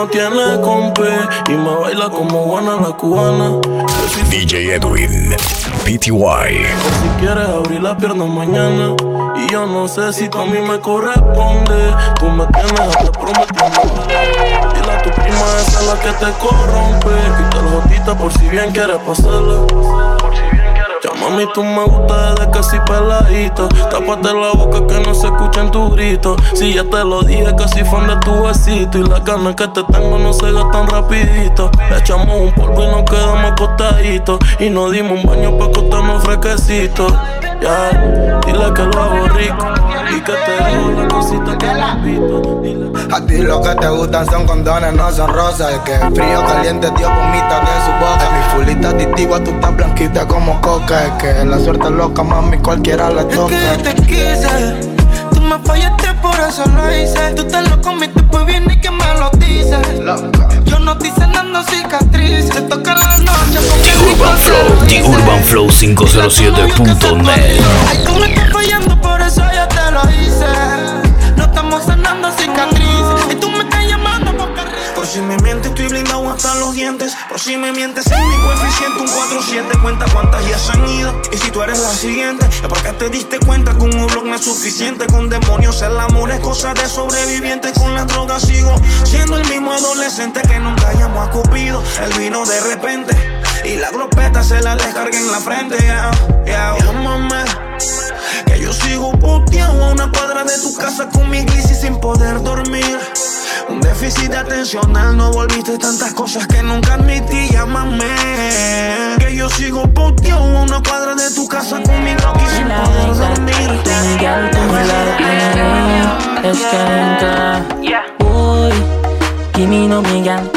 no tiene compe y me baila como buena la cubana. DJ Edwin, PTY. Si quieres abrir la pierna mañana y yo no sé si tú a mí me corresponde. Tú me tienes hasta prometiendo. Dile a tu prima esa es la que te corrompe. Quita el jotita por si bien quieres pasarla. Ya mami, tú me gusta desde casi peladito. Tápate la boca que no se escuchen tus gritos. Si ya te lo dije, casi fan de tu besito. Y las ganas que te tengo no se gastan rapidito. Le echamos un polvo y nos quedamos acostaditos. Y nos dimos un baño pa' acostarnos fresquecitos. Ya, dile que lo hago rico y que te dejo la cosita que me invito. A ti lo que te gustan son condones, no son rosas. El que es frío, caliente, Dios vomita de su boca. Mi fulita adictiva, tú tan blanquita como coca. Es que la suerte es loca, mami, cualquiera le toca. Es que te quise, tú me fallaste, por eso lo hice. Tú te lo comiste, pues bien y que me lo dices. Loca. Yo no estoy sanando cicatrices. Te toca la noche The Urban Flow 507.net. Ay, tú me estás fallando, por eso yo te lo hice. No estamos sanando cicatrices y tú me estás llamando porque por si me mientes, estoy blindado hasta los dientes. Por si me mientes, en mi coeficiente un 4-7. Cuenta cuántas ya se han ido. Y si tú eres la siguiente, es porque te diste cuenta que un blog no es suficiente. Con demonios el amor es cosa de sobreviviente. Con la droga sigo siendo el mismo adolescente que nunca llamó a Cupido. Él vino de repente y la glopeta se la descarga en la frente. Llámame, que yo sigo puteado a una cuadra de tu casa con mi crisis sin poder dormir. Un déficit atencional, no volviste tantas cosas que nunca admití. Llámame, que yo sigo puteado a una cuadra de tu casa con mi crisis sin poder dormir. Boy, give me no Miguel,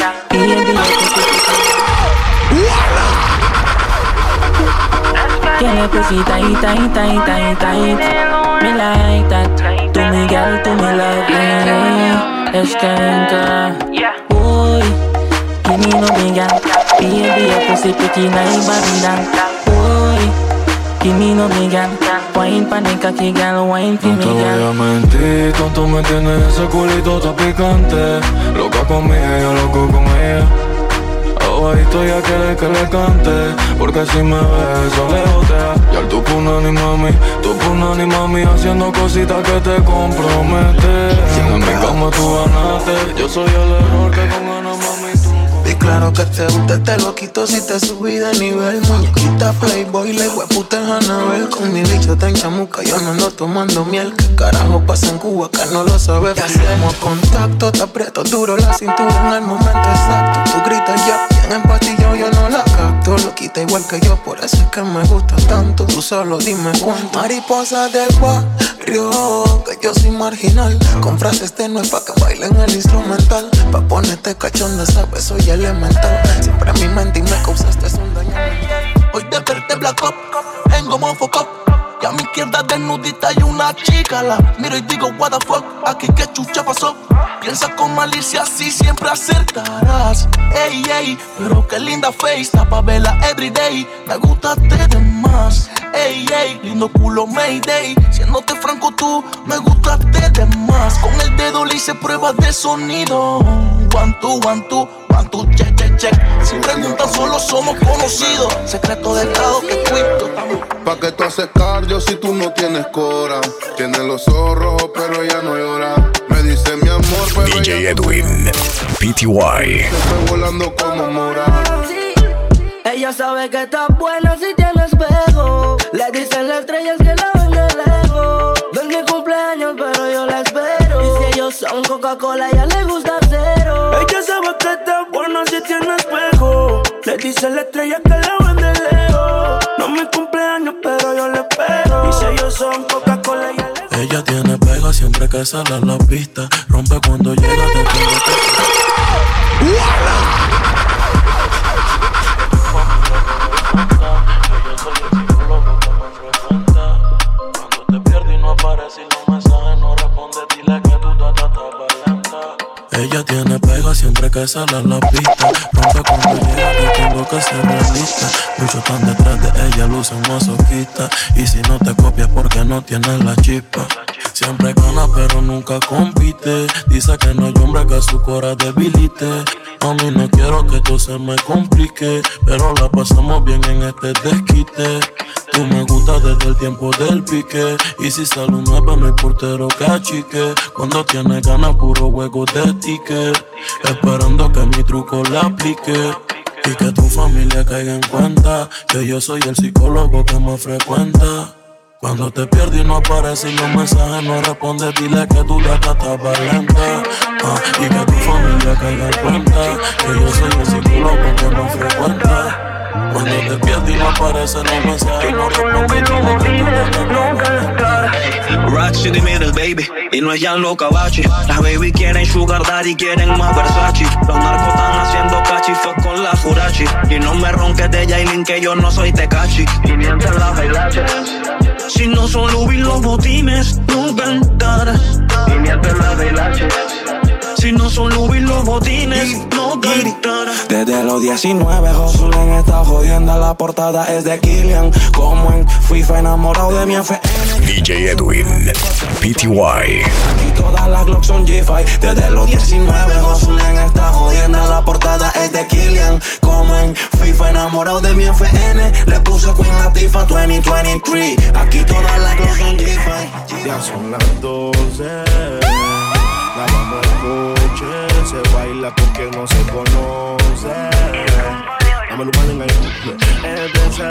tiene pussy tight, tight, tight, tight, tight. Me like that. To me girl, to me love me. Escanca. Boy, give me no Miguel. Baby, your pussy pretty nice, babylon. Boy, give me no Miguel. Wine panica, que girl, wine for me, girl. No te voy a mentir, tonto me tienes ese culito tan picante. Loca conmigo, yo loco con ella. Bajito ya quiere que le cante, porque si me ves eso le jotea. Y al tu punani mami, haciendo cositas que te comprometen. En mi cama tú ganaste, yo soy el error que con ganas mami tú. Y claro que te gusta, te lo quito si te subí de nivel. Muñequita Playboy, le hueputa en Anabel. Con mi bicho te enchamuca, yo no ando tomando miel. ¿Qué carajo pasa en Cuba que no lo sabes? Hacemos contacto, te aprieto duro la cintura en el momento exacto. Tú gritas ya, bien empastillado, yo no la capto. Lo quita igual que yo, por eso es que me gusta tanto. Tú solo dime cuánto. Mariposa del barrio, que yo soy marginal. Con frases tenues pa' que bailen el instrumental. Pa' ponerte cachonda, sabes, soy elemental. Siempre a mi mente y me causaste un daño mental. Hoy desperté black up, en como foco. Y a mi izquierda desnudita hay una chica. La miro y digo what the fuck, aquí qué chucha pasó. Piensa con malicia, así siempre acertarás. Ey, ey, pero qué linda face, está pa' verla everyday. Me gustaste de más. Ey, ey, lindo culo Mayday. Siéndote franco tú, me gustaste de más. Con el dedo le hice pruebas de sonido. 1, 2, 1, 2, 1, 2, check, check, check. Sin preguntas solo somos conocidos. Secreto de estado que cuento. Pa' que tú haces cardio si tú no tienes cora. Tienes los ojos rojos pero ella no llora. Me dice mi amor pero DJ Edwin, PTY. se fue volando como mora. Ella sabe que está buena si tiene espejo. Le dicen las estrellas que la ven de lejos. No es mi cumpleaños pero yo la espero. Y si ellos son Coca-Cola a ella le gusta cero. Ella sabe que está buena si tiene espejo. Le dicen las estrellas que la ven de lejos. No es mi cumpleaños pero yo la espero. Y si ellos son Coca-Cola y ella le gusta. Ella tiene pega siempre que sale a la pista. Rompe cuando llega de todo. Ella tiene pega siempre que sale a la pista. Rompe cuando llega, yo tengo que ser realista. Muchos están detrás de ella, lucen masoquista. Y si no te copias porque no tienes la chispa. Siempre gana pero nunca compite. Dice que no hay hombre que su cora debilite. A mí no quiero que esto se me complique, pero la pasamos bien en este desquite. Tú me gustas desde el tiempo del pique, y si sale un nueva no hay portero que achique. Cuando tienes ganas puro juego de ticket, esperando que mi truco le aplique. Y que tu familia caiga en cuenta que yo soy el psicólogo que más frecuenta. Cuando te pierdes y no apareces y los mensajes no respondes, dile que tu gata está lenta. Y que tu familia caiga en cuenta que yo soy el psicólogo que más frecuenta. Cuando te pierdes y no aparecen los mensajes no respondes, dile que tu gata está lenta. Rocks in the middle, baby, y no es Gianluca Bachi. Las baby quieren sugar daddy, quieren más Versace. Los narcos están haciendo cachifuck con la Furachi. Y no me ronques de Yailin que yo no soy Tecachi. Y mientras las bailaches, si no son Louis los botines, no cantar. Y mientras las bailaches, si no son Louis los botines, no gritar. Desde los 19, Josulen está jodiendo. La portada es de Killian. Como en FIFA enamorado de mi FN. DJ Edwin, PTY. Aquí todas las Glocks son G5. Desde los 19, Josulen está jodiendo. La portada es de Killian. Como en FIFA enamorado de mi FN. Le puse Queen Latifah 2023. Aquí todas las Glocks son G5. Ya son las 12. Lavamos el coche, se baila porque no se conoce. Dame un mal engaño.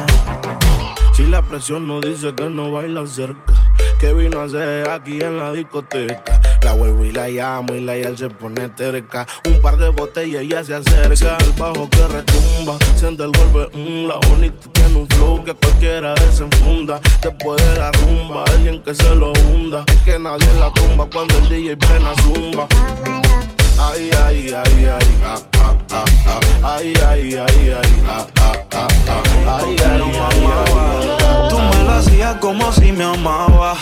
Si la presión no dice que no baila cerca, ¿qué vino a hacer aquí en la discoteca? La vuelvo y la llamo y la yal se pone terca. Un par de botellas y ya se acerca. Siente el bajo que retumba, siente el golpe, la bonita tiene un flow que cualquiera desenfunda. Después de la rumba, alguien que se lo hunda. Es que nadie la tumba cuando el DJ plena zumba. Ay, ay, ay, ay, ah, ah, ah, ah. Ay, ay, ay, ay, ah, ah, ah, ah. Ay, ay, ay, ay. Tú me lo hacías como si me amabas.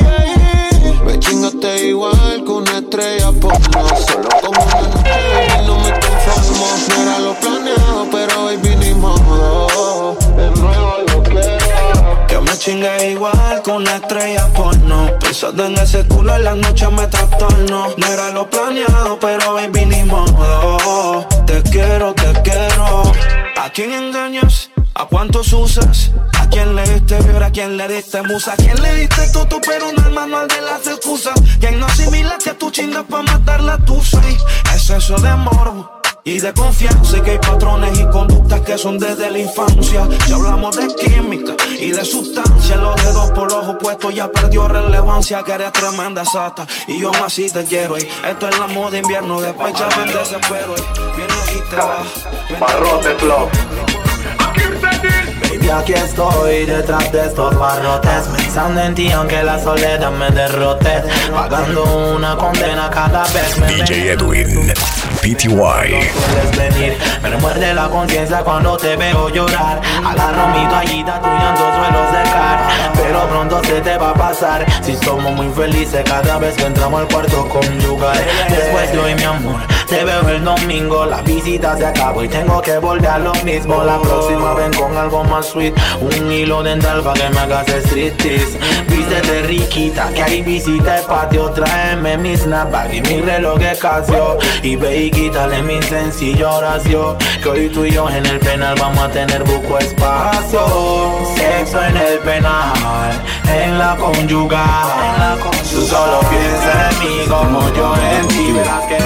Me chingaste igual que una estrella porno. Solo como una noche y no me conformo. No era lo planeado, pero baby ni modo. De nuevo lo quiero. Que me chingue igual que una estrella porno. Pensando en ese culo en las noches me trastorno. No era lo planeado, pero baby ni modo. Te quiero, te quiero. ¿A quién engañas? ¿A cuántos usas? ¿A quién le diste fiebre? ¿A quién le diste musa? ¿A quién le diste toto pero no el manual de las excusas? ¿Quién no asimila que tú chingas pa' matar la tusa? Es eso de morbo y de confianza, y que hay patrones y conductas que son desde la infancia. Si hablamos de química y de sustancia, los dedos por los opuestos ya perdió relevancia. Que eres tremenda sata y yo más así te quiero. Y esto es la moda invierno, después ya me desespero. Viene y te va. Barrote Flow. Baby, aquí estoy detrás de estos barrotes, pensando en ti aunque la soledad me derrote, pagando una condena cada vez me DJ Edwin, PTY. Puedes venir, me remuerde la conciencia cuando te veo llorar. Agarro mi toallita, tu llanto suelo secar, pero pronto se te va a pasar. Si somos muy felices cada vez que entramos al cuarto conyugal. Después de hoy mi amor, te veo el domingo. La visita se acabó y tengo que volver a lo mismo. La próxima ven con algo más sweet, un hilo dental pa' que me hagas striptease. Vístete riquita, que ahí visita el patio. Tráeme mi snapback y mi reloj de Casio. Y ve y quítale mi sencillo oración, que hoy tú y yo en el penal vamos a tener buco espacio. Sexo en el penal, en la conyugal. Tú solo piensas en mí como yo en ti. Verás que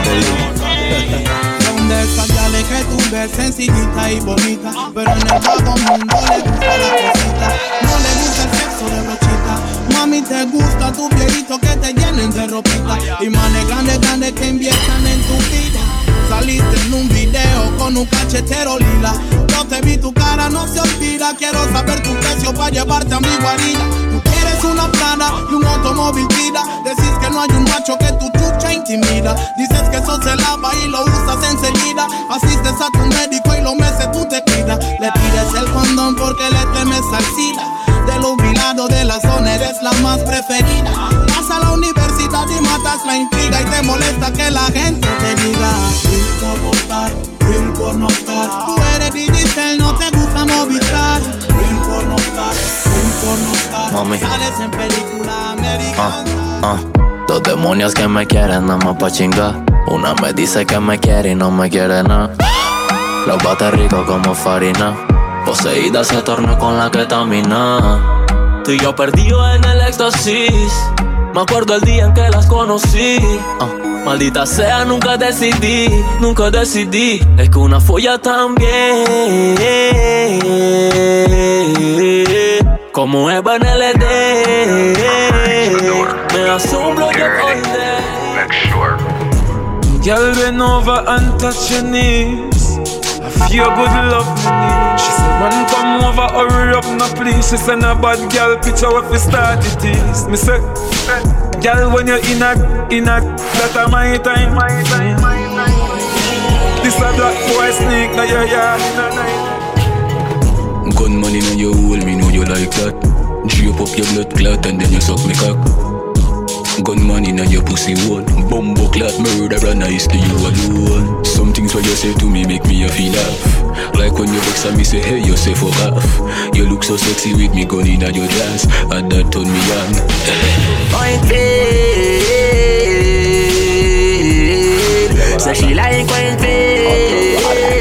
son de esas gales que tú ves sencillita y bonita, pero en el bajo mundo le gusta la cosita. No le gusta el sexo de brochita. Mami, te gusta tu viejito que te llenen de ropita, y manes grandes que inviertan en tu vida. Saliste en un video con un cachetero lila. Yo te vi, tu cara no se olvida. Quiero saber tu precio para llevarte a mi guarida. Tú quieres una Prada y un automóvil vida. Decís que no hay un macho que tu chucha intimida. Dices que eso se lava y lo usas enseguida. Asistes a tu médico y los meses tú te cuidas. Le pides el condón porque le temes al SIDA. De los vilados de la zona eres la más preferida. Vas a la universidad y matas la intriga, y te molesta que la gente te diga Will por votar, Will por no estar. Tú eres digital, no te gusta Movistar. Will por no estar, Will por no estar. Mami. Sales en película americana. Dos demonios que me quieren nada más pa' chingar. Una me dice que me quiere y no me quiere nada. Los bate rico como farina. Poseída se torna con la ketamina. Tú y yo perdidos en el éxtasis. Me acuerdo el día en que las conocí. Maldita sea, nunca decidí. Es que una folla también. Como Eva en LD. Me asombro yo all day. Girl, bend over and touch your knees. I feel good love me need. She said, man, come over, hurry up, no please. She said, no bad girl, picture what we start it is. Me say, girl, when you're in a, that a my time. This a black boy sneak, now you're yard in a night. Gunman in your hole, me know you like that. Drape up your blood clot and then you suck me cock. Gunman in your pussy hole. Bumbo clot murderer, nice to you alone. Some things what you say to me make me a feel laugh. Like when you vex and me say hey, you say fuck off. You look so sexy with me gun in your dance, and that turn me on. My feel. Say she like when feel.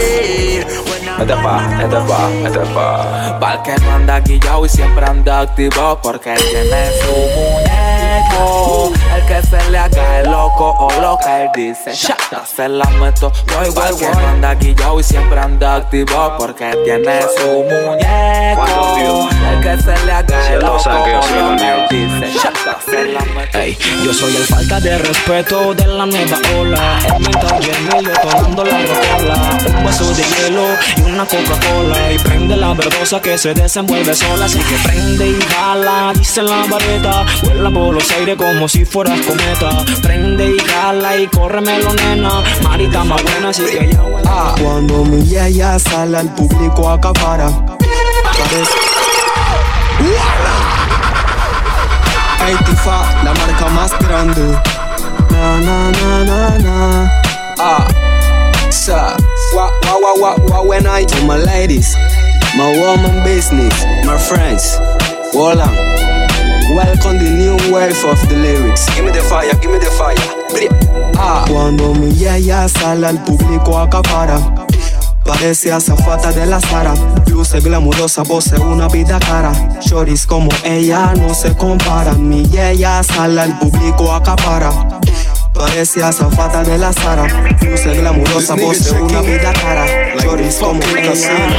Pa'l que no anda guillao y siempre anda activo, porque él tiene su muñeco. El que se le haga el loco o lo que él dice, se la meto. Pa'l que no anda guillao y siempre anda activo, porque él tiene su muñeco. El que se le haga el loco o lo que él dice, se la meto. Ey, yo soy el falta de respeto de la nueva ola. El mental gemelo tomando la rocola. Un vaso de hielo y una Coca-Cola. Y prende la verdosa que se desenvuelve sola. Así que prende y jala, dice la vareta. Vuela por los aires como si fueras cometa. Prende y jala y córremelo, nena. Marita más buena, así que ya huela. Cuando mi yaya sale al público acapara. Parece Tifa, la marca más grande. Na na na na na. When I tell my ladies, my woman business, my friends, hold on. Welcome the new wave of the lyrics. Give me the fire, give me the fire. Cuando mi yaya sale al público acapara. Parece azafata de la Zara. Luce glamurosa, posee una vida cara. Shorties como ella no se comparan. Mi yaya sale al público acapara. Parece azafata de la Zara. Luce glamurosa, posee una vida cara. Shorties como ella.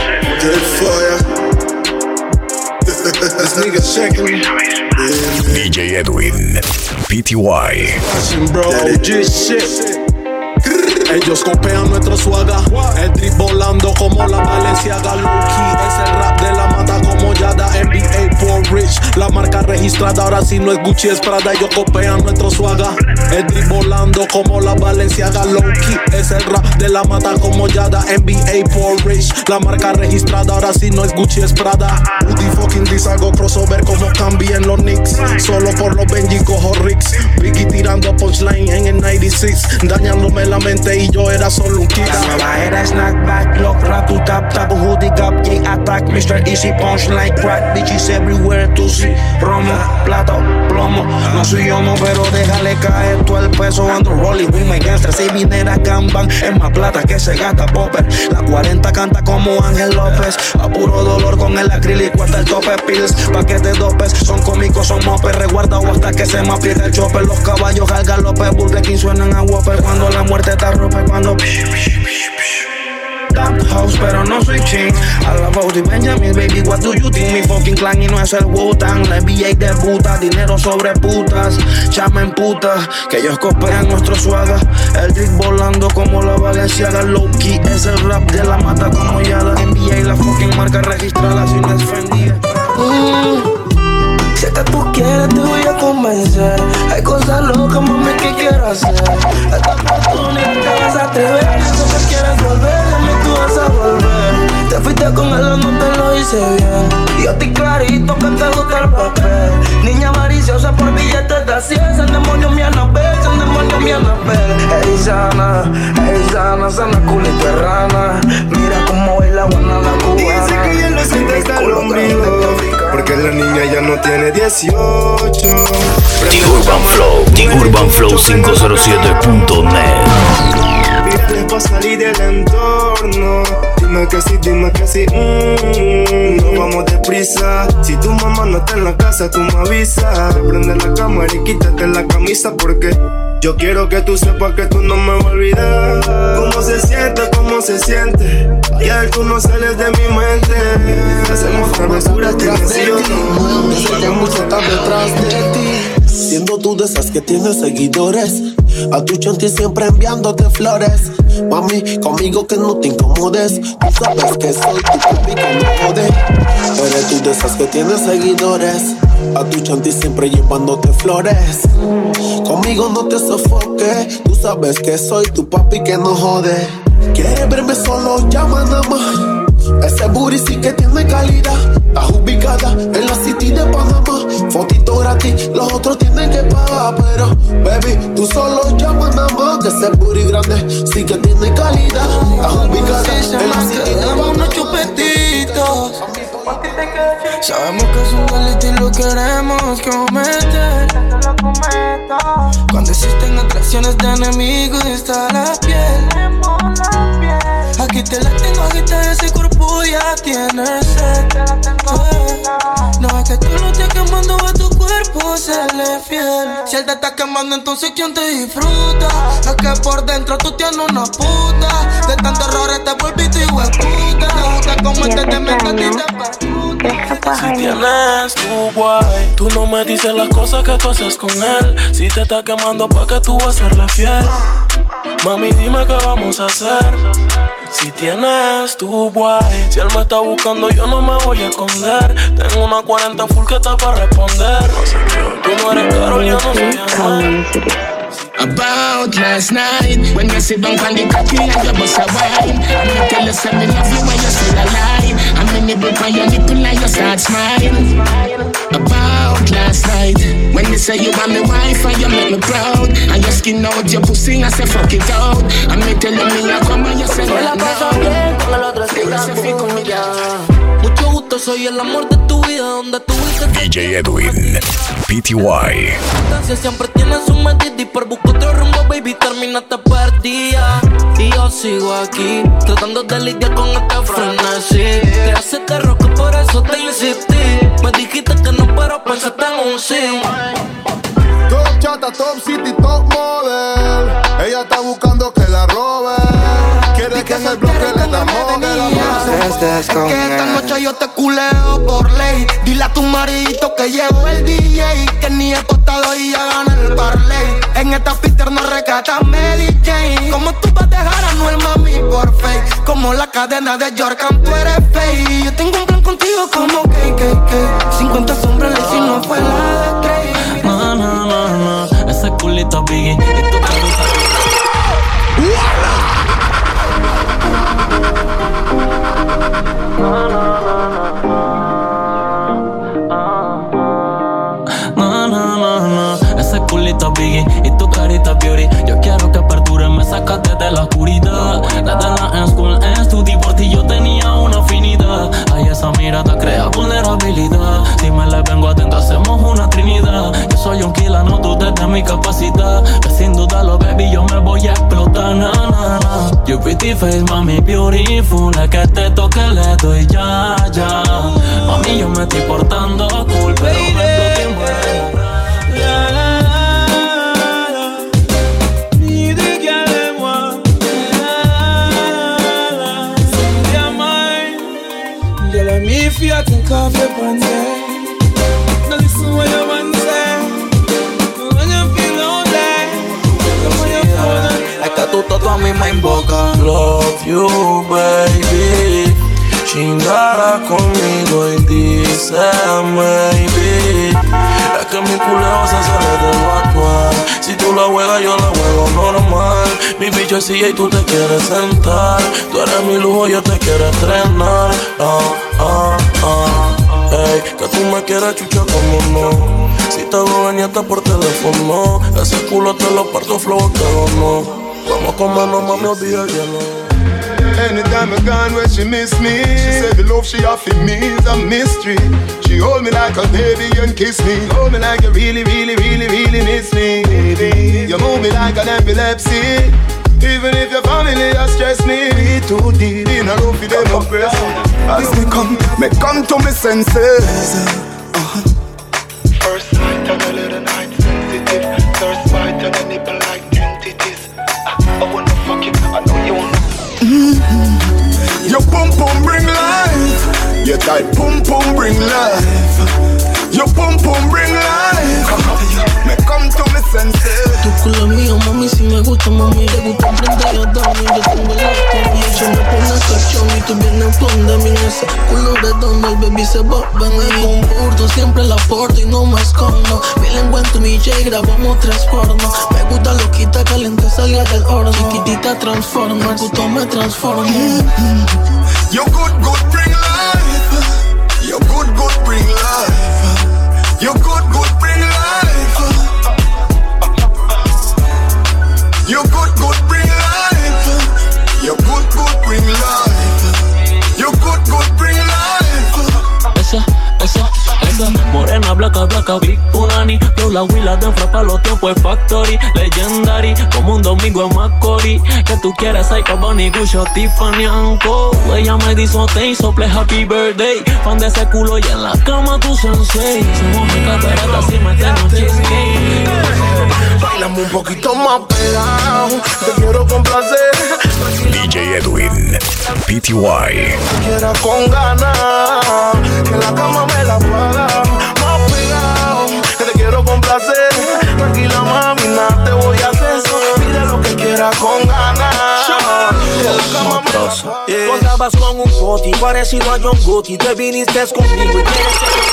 This nigga checking. DJ Edwin, PTY. Bro, shit. Ellos copian nuestro swaga. El drip volando como la Balenciaga. Low-key es el rap de la mata como Yada. NBA for Rich, la marca registrada. Ahora si no es Gucci es Prada. Ellos copian nuestro swaga. El drip volando como la Balenciaga. Low-key es el rap de la mata como Yada. NBA for Rich, la marca registrada. Ahora si no es Gucci es Prada. Woody fucking this hago crossover como cambian los Knicks. Solo por los Benji cojo Ricks. Biggie tirando punchline en el 96. Dañándome la mente y yo era solo un kid. La nueva era snack back, lock, rap, to tap, tap, hoodie gap, gay attack, Mr. Easy punch like crack, bitches everywhere to see. Romo, plata, plomo, no soy homo, pero déjale caer todo el peso. Ando rolling with my gangsters, seis vinera gangbang, es más plata que se gasta popper. La 40 canta como Ángel López, a puro dolor con el acrílico hasta el tope. Pills, paquete dopes, son cómicos, son mopes, resguardado hasta que se me aprieta el chopper. Los caballos al galope, Burger King suenan a Whopper. Cuando la muerte te rompe, cuando Damn house, pero no soy king. A la Bowdy Benjamin, baby, what do you think? Mi fucking clan y no es el Wu-Tang. La NBA debuta, dinero sobre putas. Chama en puta, que ellos copian nuestro swaga. El drip volando como la Balenciaga. Low-key es el rap de la mata como Yada. NBA, la fucking marca registrada, si no es Fendi. Si que tú quieres te voy a convencer. Hay cosas locas, mami, que quiero hacer. Esta oportunidad te vas a atrever. Eso que quieres volver, de mí tú vas a volver. Te fuiste con él, no te lo hice bien. Y yo estoy clarito que te gusta el papel. Niña avariciosa por billetes de 100. El demonio mi Anabel, el demonio mi Anabel. Ey sana, sana culito rana. Mira cómo baila buena la cubana. Dice que ya lo sientes al ombligo, porque la niña ya no tiene 18. TheUrbanFlow507.net. Pídele pa' salir del entorno. Dime que sí, no vamos deprisa. Si tu mamá no está en la casa, tú me avisas. Prende la cámara y quítate la camisa, porque yo quiero que tú sepas que tú no me vas a olvidar. ¿Cómo se siente? Ayer tú no sales de mi mente. Hacemos travesuras, tienes sí o no. Desde que mucho está detrás de ti, siendo tú de esas que tienes seguidores. A tu chanti siempre enviándote flores. Mami, conmigo que no te incomodes. Tú sabes que soy tu papi que no jode. Eres tú de esas que tienes seguidores. A tu chanti siempre llevándote flores. Conmigo no te sofoques. Tú sabes que soy tu papi que no jode. ¿Quieres verme solo? Llama nada más. Ese booty sí que tiene calidad. Está ubicada en la city de Panamá. Fotito gratis, los otros tienen que pagar. Pero, baby, tú solo llama nada más. Que ese booty grande sí que tiene calidad. Está ubicada en la city de Panamá. Unos chupetitos. Sabemos que es un delito y lo queremos cometer. Cuando existen atracciones de enemigos está la piel. Aquí te la tengo, agita ese cuerpo ya tienes sed. No es que tú lo estés quemando, a tu cuerpo serle fiel. Si él te está quemando, entonces ¿quién te disfruta? Es que por dentro tú tienes una puta. De tantos errores te volviste hijueputa. Te gusta como este te mete a ti te perjuta. Si tienes tu guay, tú no me dices las cosas que tú haces con él. Si te está quemando, ¿pa' qué tú vas a serle fiel? Mami, dime qué vamos a hacer. Si tienes tu guay, si él me está buscando, yo no me voy a esconder. Tengo una 40 full que está para responder. Tú no eres Karol, yo no soy Anuel. About last night, when you sit down on the cocky and you bust a wine, and me tell you say me love you when you still alive, and me nibble on your nipple and you start smiling. About last night, when you say you want me wife and you make me proud, and you skin out your pussy and say fuck it out, and me tell you me I come and you say no. Mucho gusto, soy el amor de tu vida, donde tú DJ Edwin, PTY. Siempre tienes un medida y por buscar otro rumbo, baby, termina esta partida. Y yo sigo aquí, tratando de lidiar con esta frenesí. Te hace terror que por eso te insistí. Me dijiste que no, pero pensaste en un sí. Top chata, top city, top model. Ella está buscando que la robe. Quiere que en el bloque le damos de la Es que esta noche yo te culeo por ley. Dile a tu maridito que llegó el DJ, que ni he costado y ya gana el parlay. En esta Peter no recata Mary Jane. Como tú vas a dejar a Anuel, mami, por fake. Como la cadena de Jordan, tú eres fake. Yo tengo un plan contigo como KKK. 50 sombras y si no fue la de Craig. No, ese culito Biggie. No, ese culito Biggie y tu carita beauty. Yo quiero que aperture, me sacaste de la oscuridad. Desde la school estudié por ti, yo tenía una afinidad. Ay, esa mirada crea vulnerabilidad. Si me le vengo atento, hacemos una trinidad. Yo soy un killer, no dudes de mi capacidad. Que sin dudarlo, baby, yo me voy a explotar. You pretty face, mami, beautiful. Es que te toque, le doy ya. Mami, yo me estoy portando cool, pero me exploté y muero. Fiat and coffee Ponce. Now listen what your man say. When you feel lonely, come on your phone. Es que tú todo a mí me invoca. Love you, baby. Chingara conmigo y dice maybe. Es que mi culeo se sale del actual. Si tú la juegas, yo la juego normal. Mi bicho es silla y tú te quieres sentar. Tú eres mi lujo, yo te quiero estrenar. Ey, que tú me quieres chuchar como no. Si te hago gañata por teléfono, ese culo te lo parto flow que no. Vamos a comernos, mami, olvida el hielo. Anytime I gone where she miss me, she said the love she offered me is a mystery. She baby. Hold me like a baby and kiss me. Hold me like you really, really, really, really miss me, baby. You move me like an epilepsy. Even if your family has stressed me, be too deep in a room for them oppress. As me come to me senses. First night and a little night sensitive. Third bite and a nipple like entities. I wanna fuck you, I know you wanna. Your pum pum bring life. Your tight pum pum bring life. Your pum pum bring life. Me come to me senses. Tu culo mío, mami, si me gusta, mami. Le gusta prender a dami. Yo tengo la combi, ella me pone cachón y tú vienes con de mí. Ese culo redondo, el baby se va. Ven ahí con burdo, siempre la porto y no me escondo. Mi lengua en tu DJ, grabamos 3 pornos. Me gusta loquita, caliente, salga del horno. Chiquitita transforma, el puto me transforma. Your good bring life. Your good bring life. Your good bring life. Your good bring life. Your good bring life. Your good bring life. Esa morena blanca, big punani. Yo la huila de enfrapa los tiempos es factory. Legendary, como un domingo en Macori. Que tú quieres, Psycho, Bunny, Gucci, Tiffany, Anko. Ella me dice, te hizo play happy birthday. Fan de ese culo y en la cama tu sensei. Somos mi catarata si me tengo cheesecake. Bailame un poquito más pegado. Te quiero complacer. DJ Edwin, PTY. Quiera con ganas. Que la cama me la paga. Más pegado. Que te quiero complacer. Tranquila, mami, nada te voy a hacer. Pide lo que quieras con ganas. Que la cama me la paga. Tú andabas con un poti parecido a John Gotti. Te viniste conmigo y quieres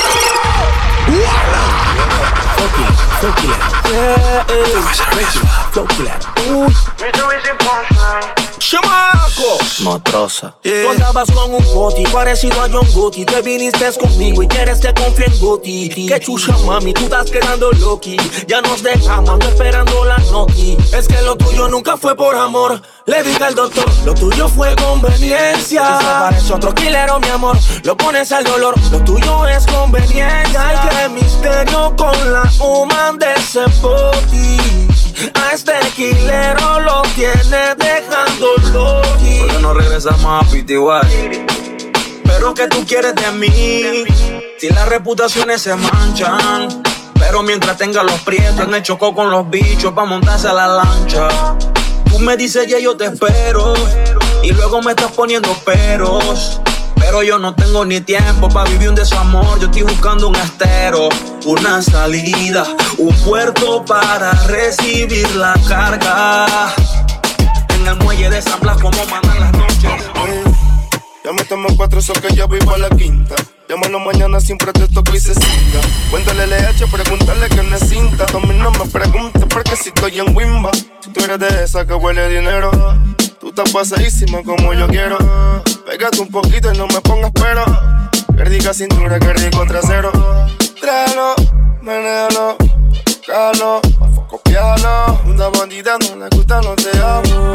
Chamaco, Motrosa. Tú andabas con un poti parecido a John Gotti. Te viniste conmigo y quieres que confíe en Gotti. Que chucha, mami, tú estás quedando loqui. Ya nos dejamos, ando esperando la noti. Es que lo tuyo nunca fue por amor. Le dije al doctor, lo tuyo fue conveniencia. Si se parece otro killero, mi amor, lo pones al dolor. Lo tuyo es conveniencia. Ay, qué misterio con la human de ese poti. A este killero lo tiene dejando loqui. ¿Por qué no regresamos a PTY? Pero ¿qué tú quieres de mí? Si las reputaciones se manchan. Pero mientras tenga los prietos en el chocó con los bichos pa' montarse a la lancha. Tú me dices ya yo te espero y luego me estás poniendo peros. Pero yo no tengo ni tiempo para vivir un desamor. Yo estoy buscando un estero, una salida, un puerto para recibir la carga. En el muelle de San Blas como mandan las noches. Ya me tomo 4, so que ya voy pa' la quinta. Llámalo mañana, siempre te toco y se cinta. Cuéntale LH, pregúntale que no es cinta. A mí no me preguntes porque si estoy en Wimba. Si tú eres de esa que huele dinero, tú estás pasadísima como yo quiero. Pégate un poquito y no me pongas pero. Que rica cintura, que rico trasero. Tráelo, menéalo, calo, copialo. Una bandida no le gusta, no te amo.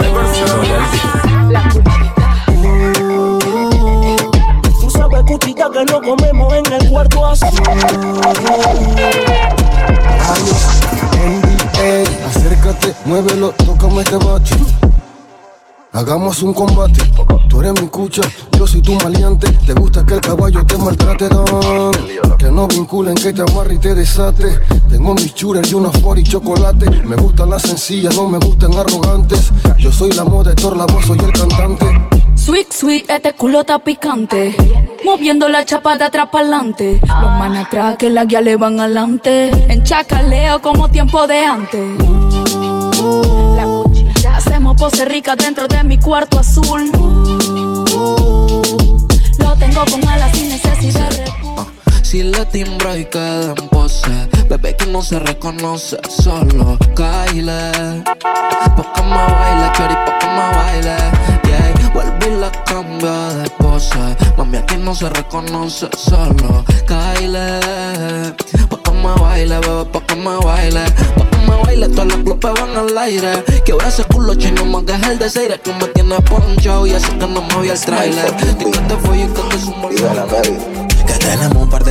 Tú sabes, cuchita, que no comemos en el cuarto así. NBA, acércate, muévelo, tócame este bate. Hagamos un combate. Tú eres mi cucha, yo soy tu maleante. Te gusta que el caballo te maltrate, don. Que no vinculen, que te amarre y te desate. Tengo mis churros y unos for y chocolate. Me gustan las sencillas, no me gustan arrogantes. Yo soy la moda, Héctor Lavoe, soy el cantante. Sweet, sweet, este culo está picante. Moviendo la chapa de atrás pa'lante. Los man atrás que la guía le van adelante. En chacaleo como tiempo de antes. La cuchilla. Hacemos pose rica dentro de mi cuarto azul. Lo tengo con alas sin necesidad de Si le timbra y queda en pose, bebé que no se reconoce, solo caile. Pa' que me baile, chori, pa' que me baile. Yeah, vuelvo y la cambio de pose. Mami, aquí no se reconoce, solo caile. Pa' que me baile, bebé, pa' que me baile. Pa' que me baile, todos los clubes van al aire. Que ahora ese culo chino más que es el de Seire. Que me tiene ponchado y así que no me voy al trailer. Que te voy y que te sumo el que tenemos un par de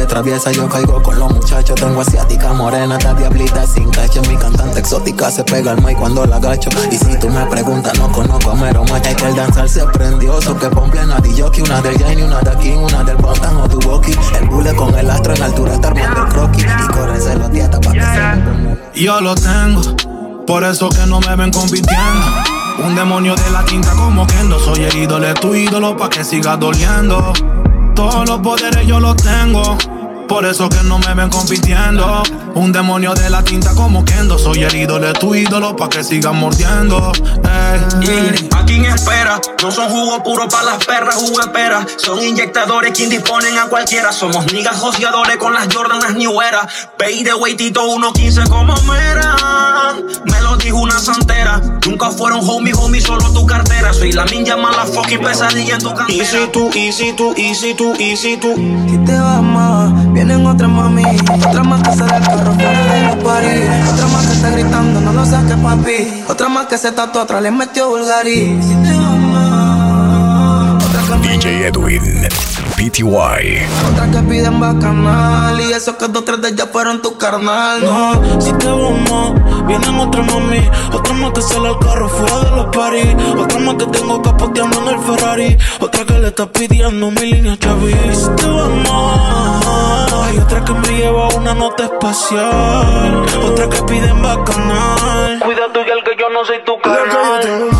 traviesa, yo caigo con los muchachos. Tengo asiática, morena, esta diablita sin cacho. Mi cantante exótica se pega al mic cuando la agacho. Y si tú me preguntas, no conozco a Mero Macha. Es que el danzar se prendió, so que pon plena de jockey. Una del Jane, una de King, una del Boston o tu Boki. El bule con el astro en altura, está armando el croquis. Y córrense los dietas pa' que se... Yo lo tengo, por eso que no me ven compitiendo. Un demonio de la quinta como Kendo. Soy el ídolo de tu ídolo pa' que siga doliendo. Todos los poderes yo los tengo, por eso que no me ven compitiendo. Un demonio de la tinta como Kendo. Soy el ídolo de tu ídolo pa' que sigan mordiendo. Y a quien espera, no son jugo puro pa' las perras, jugo de pera. Son inyectadores que indisponen a cualquiera. Somos niggas joseadores con las Jordan, las New Era. Pay de weightito 1.15 como Mera. Me lo dijo una santera. Nunca fueron homie, solo tu cartera. Soy la ninja mala fucking pesadilla en tu cantera. Easy tú. Si te vas más, vienen otras mami. Otra más que sale al carro fuera de los paris. Otra más que está gritando, no lo saques papi. Otra más que se tatuó atrás, le metió Bulgari. Si te vas más, otra que DJ Edwin, PTY. Otra que piden bacanal. Y esos que 2, 3 de ellas fueron tu carnal. No, si te vamos, vienen otras mami. Otra más que sale al carro fuera de los paris. Otra más que tengo capoteando en el Ferrari. Otra que le está pidiendo mi línea Chavi. Si te vamos, hay otra que me lleva una nota espacial. Otra que piden bacanal. Cuida tú y el que yo no soy tu carnal.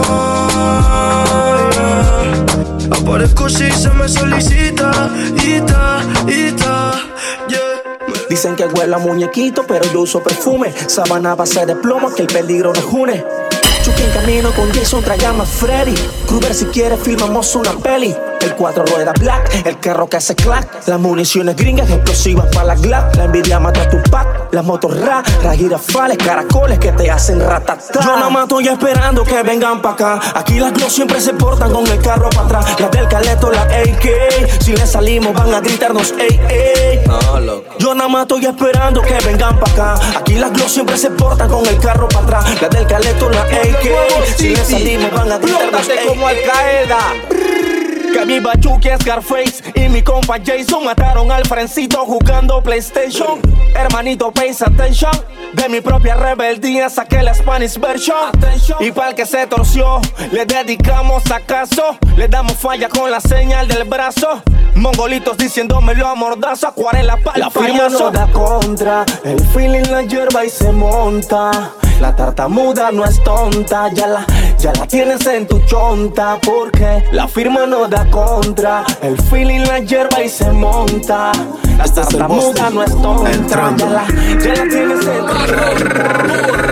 Aparezco si se me solicita, yeah. Dicen que huele a muñequito, pero yo uso perfume. Sabana a base de plomo, que el peligro nos une. Chucky en camino con Jason, traigamos a Freddy. Kruger si quiere filmamos una peli. El 4 rueda black, el carro que hace clack. Las municiones gringas explosivas para la Glock. La envidia mata a tu pack. Las motos girafales, caracoles que te hacen ratatá. Yo nada más estoy esperando que vengan pa' acá. Aquí las Glock siempre se portan con el carro para atrás. Las del Caleto, la AK. Si le salimos van a gritarnos ey, ey. No, loco. Yo nada más estoy esperando que vengan pa' acá. Aquí las Glock siempre se portan con el carro para atrás. Las del Caleto, la AK. Si le salimos van a gritarnos ey, como Al Qaeda. Que mi Bachuki es Scarface y mi compa Jason mataron al Frencito jugando PlayStation. Hermanito, pays attention. De mi propia rebeldía saqué la Spanish version. Y pa'l que se torció, le dedicamos acaso. Le damos falla con la señal del brazo. Mongolitos diciéndomelo a mordazo. Acuarela pa'l la firma no da contra. El feeling la hierba y se monta. La tartamuda no es tonta. Ya la tienes en tu chonta. Porque la firma no da contra. El feeling la hierba y se monta. La tartamuda no es tonta. Ya la tienes en tu chonta.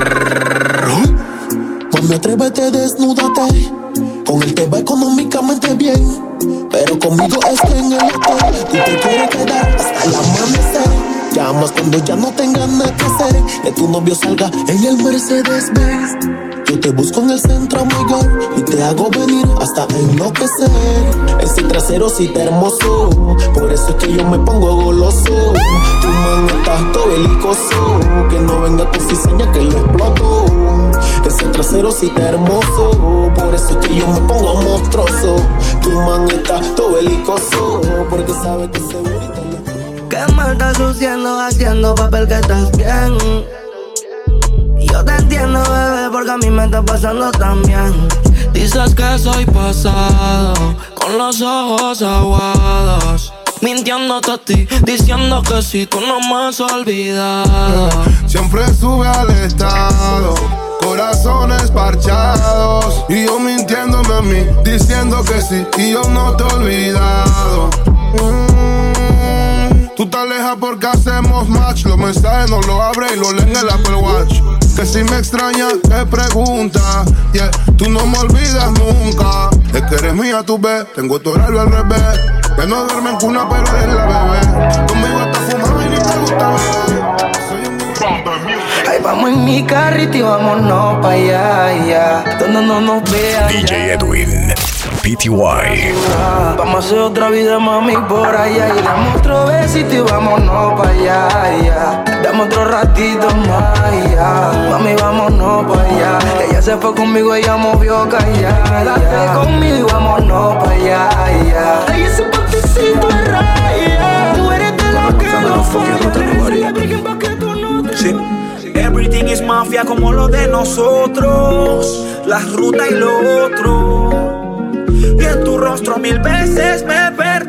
Mami, atrévete, desnúdate. Con él te va económicamente bien. Pero conmigo es que en el hotel tú te quieres quedar hasta el amanecer. Llamas cuando ya no tengas nada que hacer. Que tu novio salga en el Mercedes-Benz. Yo te busco en el centro, amigo, y te hago venir hasta enloquecer. Ese trasero sí está hermoso, por eso es que yo me pongo goloso. Tu man está todo belicoso, que no venga con cizaña que lo exploto. Ese trasero sí está hermoso, por eso es que yo me pongo monstruoso. Tu man está todo belicoso, porque sabe que segurito lo... ¿Qué mal estás haciendo papel que estás bien? Yo te entiendo, bebé, porque a mí me está pasando también. Dices que soy pasado, con los ojos aguados, mintiéndote a ti, diciendo que si tú no me has olvidado. Siempre sube al estado, corazones parchados. Y yo mintiéndome a mí, diciendo que sí, y yo no te he olvidado. Tú te alejas porque hacemos match. Los mensajes no los abres y los lees en el Apple Watch. Que si me extrañas, te pregunta. Yeah, tú no me olvidas nunca. Es que eres mía, tú ves. Tengo tu horario al revés. Que no duerme en cuna, pero eres la bebé. Conmigo estás fumando y ni te gusta beber. Soy un Ay, vamos en mi carrito y vámonos pa' allá, ya. Donde no nos vean. DJ Edwin, PTY. Vamos a hacer otra vida, mami, por allá. Y damos otro besito y vámonos pa' allá, ya. Dame otro ratito más, ya. Mami, vámonos pa' allá. Ella se fue conmigo, ella movió calla. Quédate conmigo y vámonos pa' allá, ya. Ella se participa en raya. Tú eres de la mafia como lo de nosotros, la ruta y lo otro. Y en tu rostro 1000 veces me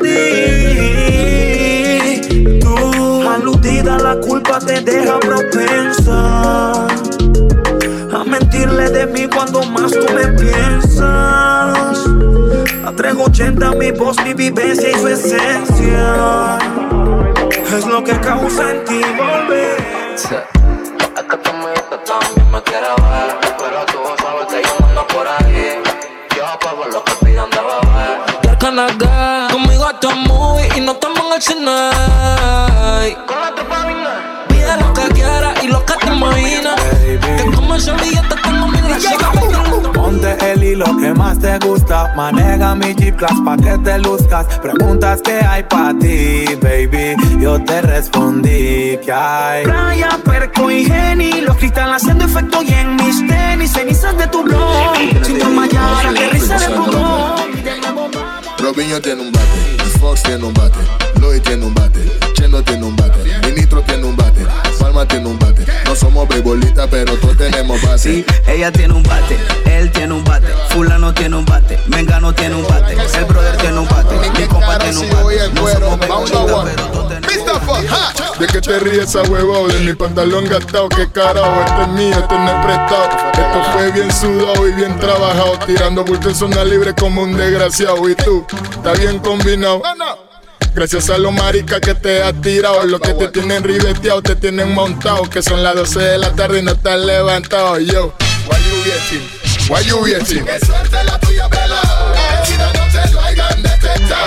perdí. Tú, aludida, la culpa te deja propensa a mentirle de mí cuando más tú me piensas. A 380 mi voz, mi vivencia y su esencia es lo que causa en ti volver. Es que tu amiguita también me quiere ver, pero tú sabes que yo ando por ahí. Yo pago lo que pidan de beber. Carcanaga, conmigo estás muy y no estamos en el cine. Con la tropa vine. Pide lo que quieras y lo que te imaginas. Que como ese billete tengo mi lechera. Ponte el hilo que más te gusta. Maneja mi G-Class pa' que te luzcas. Preguntas que hay pa' ti, baby. Yo te respondí que hay. Playa, perco y geni. Los cristales haciendo efecto y en mis tenis. Cenizas de tu blog. Sin desmayar, que risa de pulmón. Robinho tiene un bate, Fox tiene un bate, Lloyd tiene un bate, Chendo tiene un bate, Ministro tiene un bate, Palma tiene un bate. No somos beisbolistas, pero todos tenemos bate. Sí, ella tiene un bate, él tiene un bate, fulano tiene un bate, Mengano tiene un bate, el brother tiene un bate, mi compa tiene un bate. No somos beisbolistas, pero todos tenemos bate. ¿De qué te ríes esa huevado? De mi pantalón gastado, qué carajo, este es mío, este no es prestado. Esto fue bien sudado y bien trabajado, tirando bulto en zona libre como un desgraciado. Y tú, está bien combinado. Gracias a los maricas que te has tirado, los que te tienen ribeteado, te tienen montado, que son las 12 de la tarde y no estás levantado. Yo, why you waiting? Why you waiting? Que suerte la tuya, pelado, que no te lo hayan detectado.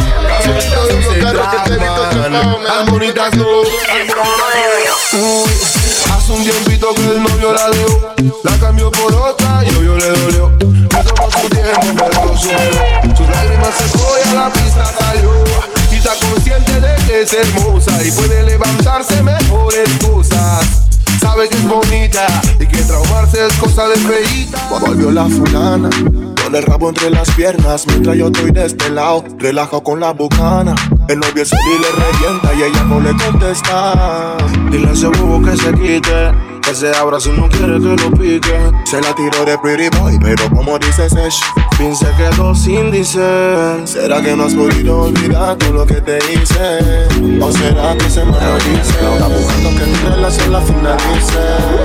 Hace un tiempito que el novio la dejó, la cambió por otra y obvio le dolió. No tomó su tiempo, pero lo superó. Sus lágrimas secó y a la pista salió. Y está consciente de que es hermosa y puede levantarse mejores cosas. Sabe que es bonita y que traumarse es cosa de feíta. Volvió la fulana con el rabo entre las piernas, mientras yo estoy de este lado, relajo con la bucana. El novio se le revienta y ella no le contesta. Dile a ese bobo que se quite, que se abra si no quiere que lo pique. Se la tiró de pretty boy, pero como dice Sesh, Pin se quedó sin dice. ¿Será que no has podido olvidar todo lo que te hice? ¿O será que se me lo dice? Está buscando que mi relación la finalice.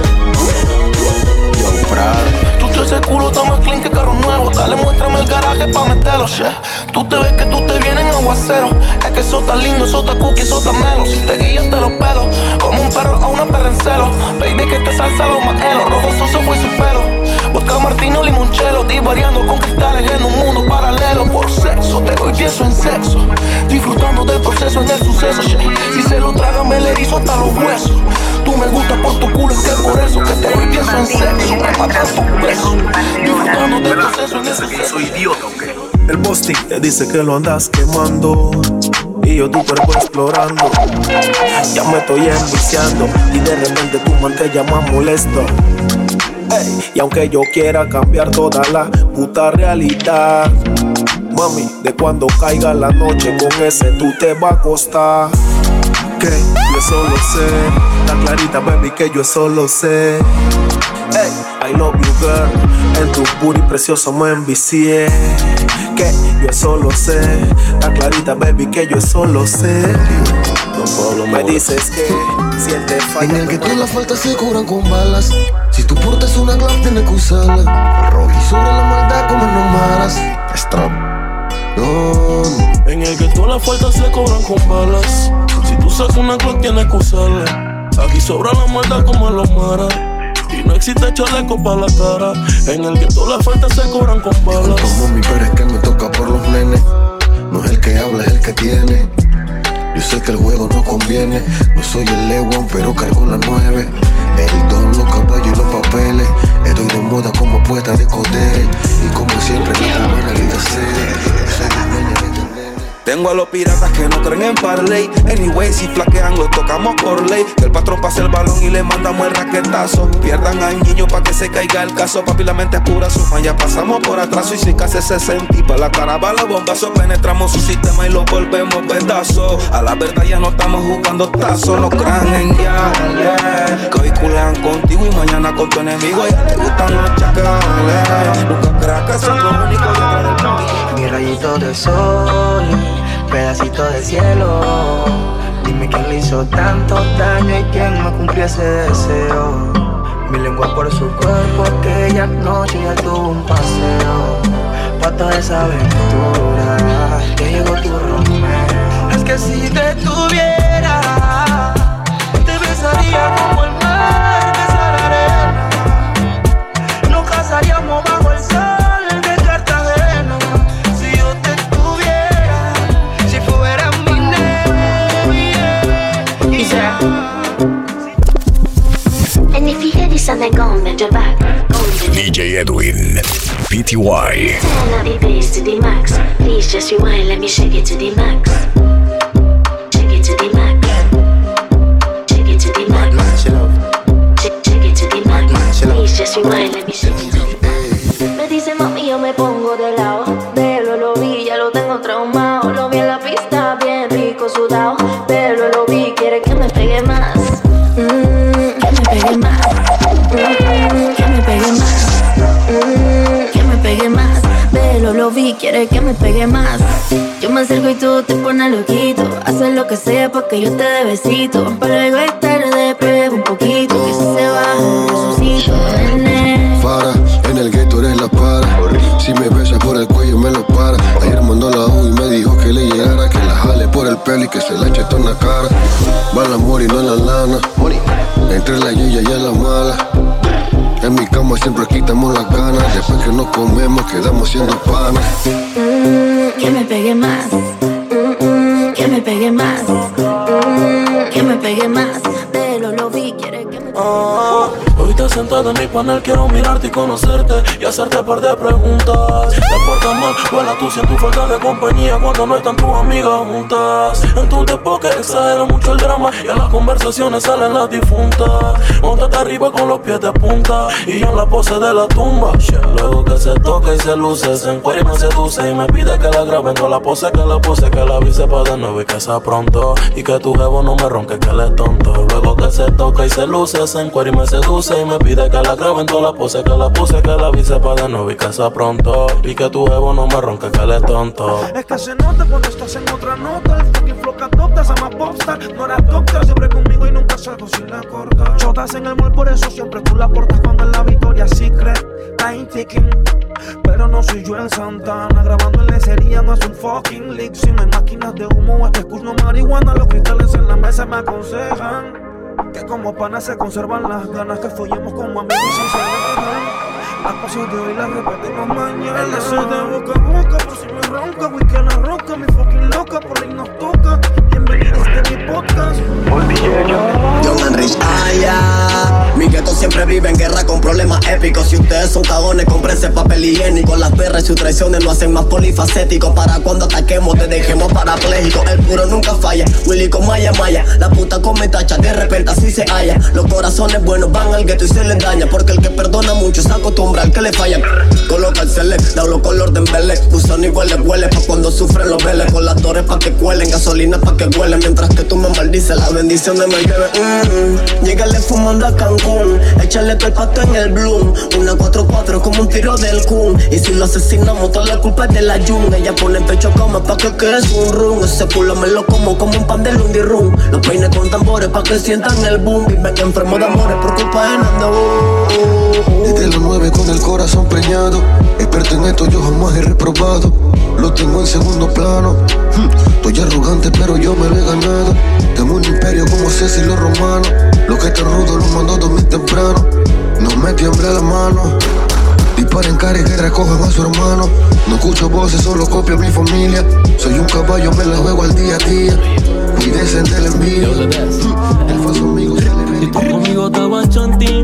Yo, Prado. Ese culo está más clean que carro nuevo. Dale, muéstrame el garaje pa' meterlo, yeah. Tú te ves que tú te vienes en aguacero. Es que eso está lindo, eso está cookie, eso está melo. Si te guías te los pelos, como un perro a una perra en celo. Baby, que te salsa los maquelos. Rojo sucio fue su pelo. Vodka martino, limonchelo. Divariando con cristales en un mundo paralelo. Por sexo, te doy pienso en sexo. Disfrutando del proceso en el suceso, yeah. Si se lo traga me le erizo hasta los huesos. Tú me gustas por tu culo, es que por eso que te doy pienso en sexo. Me matas tu beso. Soy idiota, ¿ok? El posting te dice que lo andas quemando y yo tu cuerpo explorando. Ya me estoy enviciando y de repente tu man te llama molesto. Ey, y aunque yo quiera cambiar toda la puta realidad, mami, de cuando caiga la noche con ese tú te vas a acostar. Que yo solo sé, tan clarita baby que yo solo sé. Hey, I love you girl, en tu booty precioso me envicié. Que yo solo sé, tan clarita baby que yo solo sé. Me dices que si él te falla. En el que todas las faltas se cubran con balas. Si tú portas una clave tienes que usarla. Y sobre la maldad como no malas. Strap. No. En el que todas las faltas se cobran con balas. Si tú sacas una Glock tienes que usarla. Aquí sobra la maldad como en los maras. Y no existe chaleco para la cara. En el que todas las faltas se cobran con balas. Como mi pero es que me toca por los nenes. No es el que habla, es el que tiene. Yo sé que el juego no conviene. No soy el Lewan, pero cargo la 9. El don, los caballos y los papeles. Estoy de moda como poeta de cotere. Y como siempre la buena vida se. Tengo a los piratas que no creen en parlay. Anyway, si flaquean los tocamos por ley. Que el patrón pase el balón y le mandamos el raquetazo. Pierdan al niño pa' que se caiga el caso. Papi, la mente es pura suma, ya pasamos por atraso. Y si casi 60 y pa' la caravana bombazo. Penetramos su sistema y lo volvemos pedazos. A la verdad ya no estamos jugando tazos. No crean en ya, que hoy culean contigo y mañana con tu enemigo. Ya te gustan los chacales. Nunca creas que son los únicos detrás del camino. Mi rayito de sol, pedacito de cielo. Dime quién le hizo tanto daño y quién me cumplió ese deseo. Mi lengua por su cuerpo, aquella noche ya tuvo un paseo. Pa' toda esa aventura, ya llegó tu Romeo. Es que si te tuviera, te besaría como el mar besa la arena. Nos casaríamos bajo el sol de Cartagena. Si yo te tuviera, si fuera mi novia. And if you hear this and then go and back. DJ Edwin, PTY. Turn up the bass to the max. Please just rewind, let me shake it to the max. Shake it to the max. Shake it to the max. Shake it to the max. Please just rewind, let me shake it to the max. Me dice mami, yo me pongo de lado. Pero lo vi, ya lo tengo traumado. Lo vi en la pista, bien rico sudado. Pero lo vi, quiere que me pegue más. Que me pegue más. Que me pegue más. Que me pegue más. Pero lo vi, quiere que me pegue más. Yo me acerco y tú te pones loquito. Haces lo que sea pa' que yo te dé besito. Pero luego es tarde, prueba un poquito. Que si se baja, resucito, nene. Para, en el gueto eres la para. Si me besas por el cuello me lo para. Ayer mandó la U y me dijo que le llegara. Que la jale por el pelo y que se la eche toda en la cara. Va el amor y no en la lana. Entre la yuya y la mala. En mi cama siempre quitamos las ganas. Después que nos comemos quedamos siendo panas. Que me pegue más. Que me pegue más. Que me pegue más. Pero lo vi, quiere que me Hoy te sentada en mi panel, quiero mirarte y conocerte y hacerte par de preguntas. Te portas mal, vuela tú sientes falta de compañía cuando no están tus amigas juntas. En tu deporte exagera mucho el drama y en las conversaciones salen las difuntas. Móntate arriba con los pies de punta y yo en la pose de la tumba. Luego que se toca y se luce, se encuentra y me seduce y me pide que la graben con la pose que la puse, que la avise pa' de nuevo y que sea pronto y que tu jevo no me ronque que él es tonto. Luego que se toca y se luce, se encuentra y me seduce y me pide que la graben toda la pose, que la puse, que la avise pa' de nuevo y que sea pronto y que tu jevo no me ronque que él es tonto. Es que se nota cuando estás en otra nota. El fucking flow que adoptas a más popstar. No eras doctor, siempre conmigo y nunca salgo sin la corta. Chotas en el mall, por eso siempre tú la portas cuando en la Victoria Secret. Time ticking, pero no soy yo el Santana. Grabando en lecería no es un fucking leak. Si no hay máquinas de humo, este kush no marihuana. Los cristales en la mesa me aconsejan que como panas se conservan las ganas. Que follemos como amigos y se dejan. Las pasiones de hoy las repetimos mañana. El deseo de boca a boca por si me ronca. Whisky a la roca, mi fucking loca por ley nos toca. Bienvenidos a mi podcast. John Henrich, mi gueto siempre vive en guerra con problemas épicos. Si ustedes son cagones, cómprense papel higiénico. Las perras y sus traiciones lo hacen más polifacéticos. Para cuando ataquemos te dejemos parapléjico. El puro nunca falla, Willy con Maya Maya. La puta come tacha, de repente así se halla. Los corazones buenos van al gueto y se les daña. Porque el que perdona mucho se acostumbra al que le falla. Coloca el select, hablo color de embelec. Usan igual huele pa' cuando sufren los veles. Con las torres pa' que cuelen, gasolina pa' que huelen. Mientras que tú me maldices, la bendición de me lleve. Llégale fumando a Cancún, échale todo el pato en el Bloom. Una 4-4 como un tiro del Kun. Y si lo asesinamos, toda la culpa es de la Jung. Ella pone el pecho a cama pa' que quede un rum. Ese culo me lo como un pan de Lundy Room. Los peines con tambores pa' que sientan el boom. Vive que enfermo de amores por culpa de Nando. Desde los 9 con el corazón preñado. Experto en esto yo jamás he reprobado. Lo tengo en segundo plano. Estoy arrogante pero yo me lo he ganado. Tengo un imperio como César y los romanos. Lo que te rudo lo mando dormir temprano. No me tiembla la mano. Disparen cara y que recojan a su hermano. No escucho voces, solo copio a mi familia. Soy un caballo, me la juego al día a día. Cuídense del envío. El falso amigo se le ve. Y tú conmigo estabas chantín y tú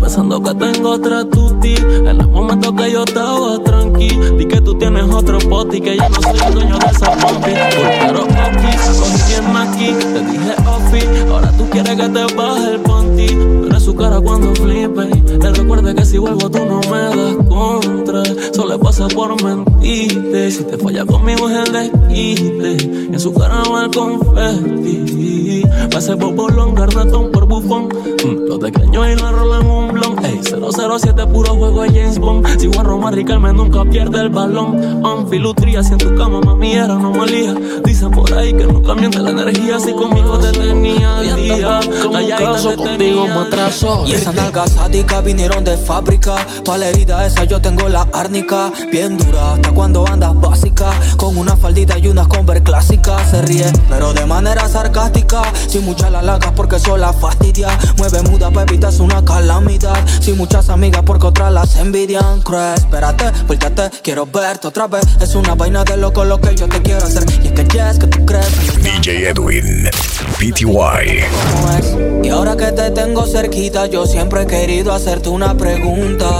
pensando que tengo otra tuti. En el momento que yo estaba tranqui, di que tú tienes otro poti, que yo no soy el dueño de esa pompi. Pero aquí, cogí bien aquí, te dije offi, ahora tú quieres que te baje el panty. Pero su cara cuando flipe, le recuerde que si vuelvo tú no me das contra. Solo pasa por mentirte, si te falla conmigo es el desquite. Y en su cara va el confeti, pase por bolón, garnatón por bufón. Los pequeños y la rola en un blon. Ey, 007 puro juego de James Bond. Si Juan Román Riquelme nunca pierde el balón. Filutría, si en tu cama mami era anomalía. Dicen por ahí que nunca miente la energía. Si conmigo te tenía al día, calladita te contigo me atraso. Y esas nalgas sádicas vinieron de fábrica. Pa' la herida esa yo tengo la árnica bien dura, hasta cuando andas básica. Con una faldita y unas Converse clásicas. Se ríe, pero de manera sarcástica. Sin muchas lalagas porque son la fastidia. Mueve muda pa' evitarse una calamidad. Sin muchas amigas porque otras las envidian. Cruel, espérate, vuéltate, quiero verte otra vez. Es una vaina de loco lo que yo te quiero hacer. Y es que ya es que tú crees. DJ Edwin, PTY. ¿Cómo es? Y ahora que te tengo cerquita, yo siempre he querido hacerte una pregunta.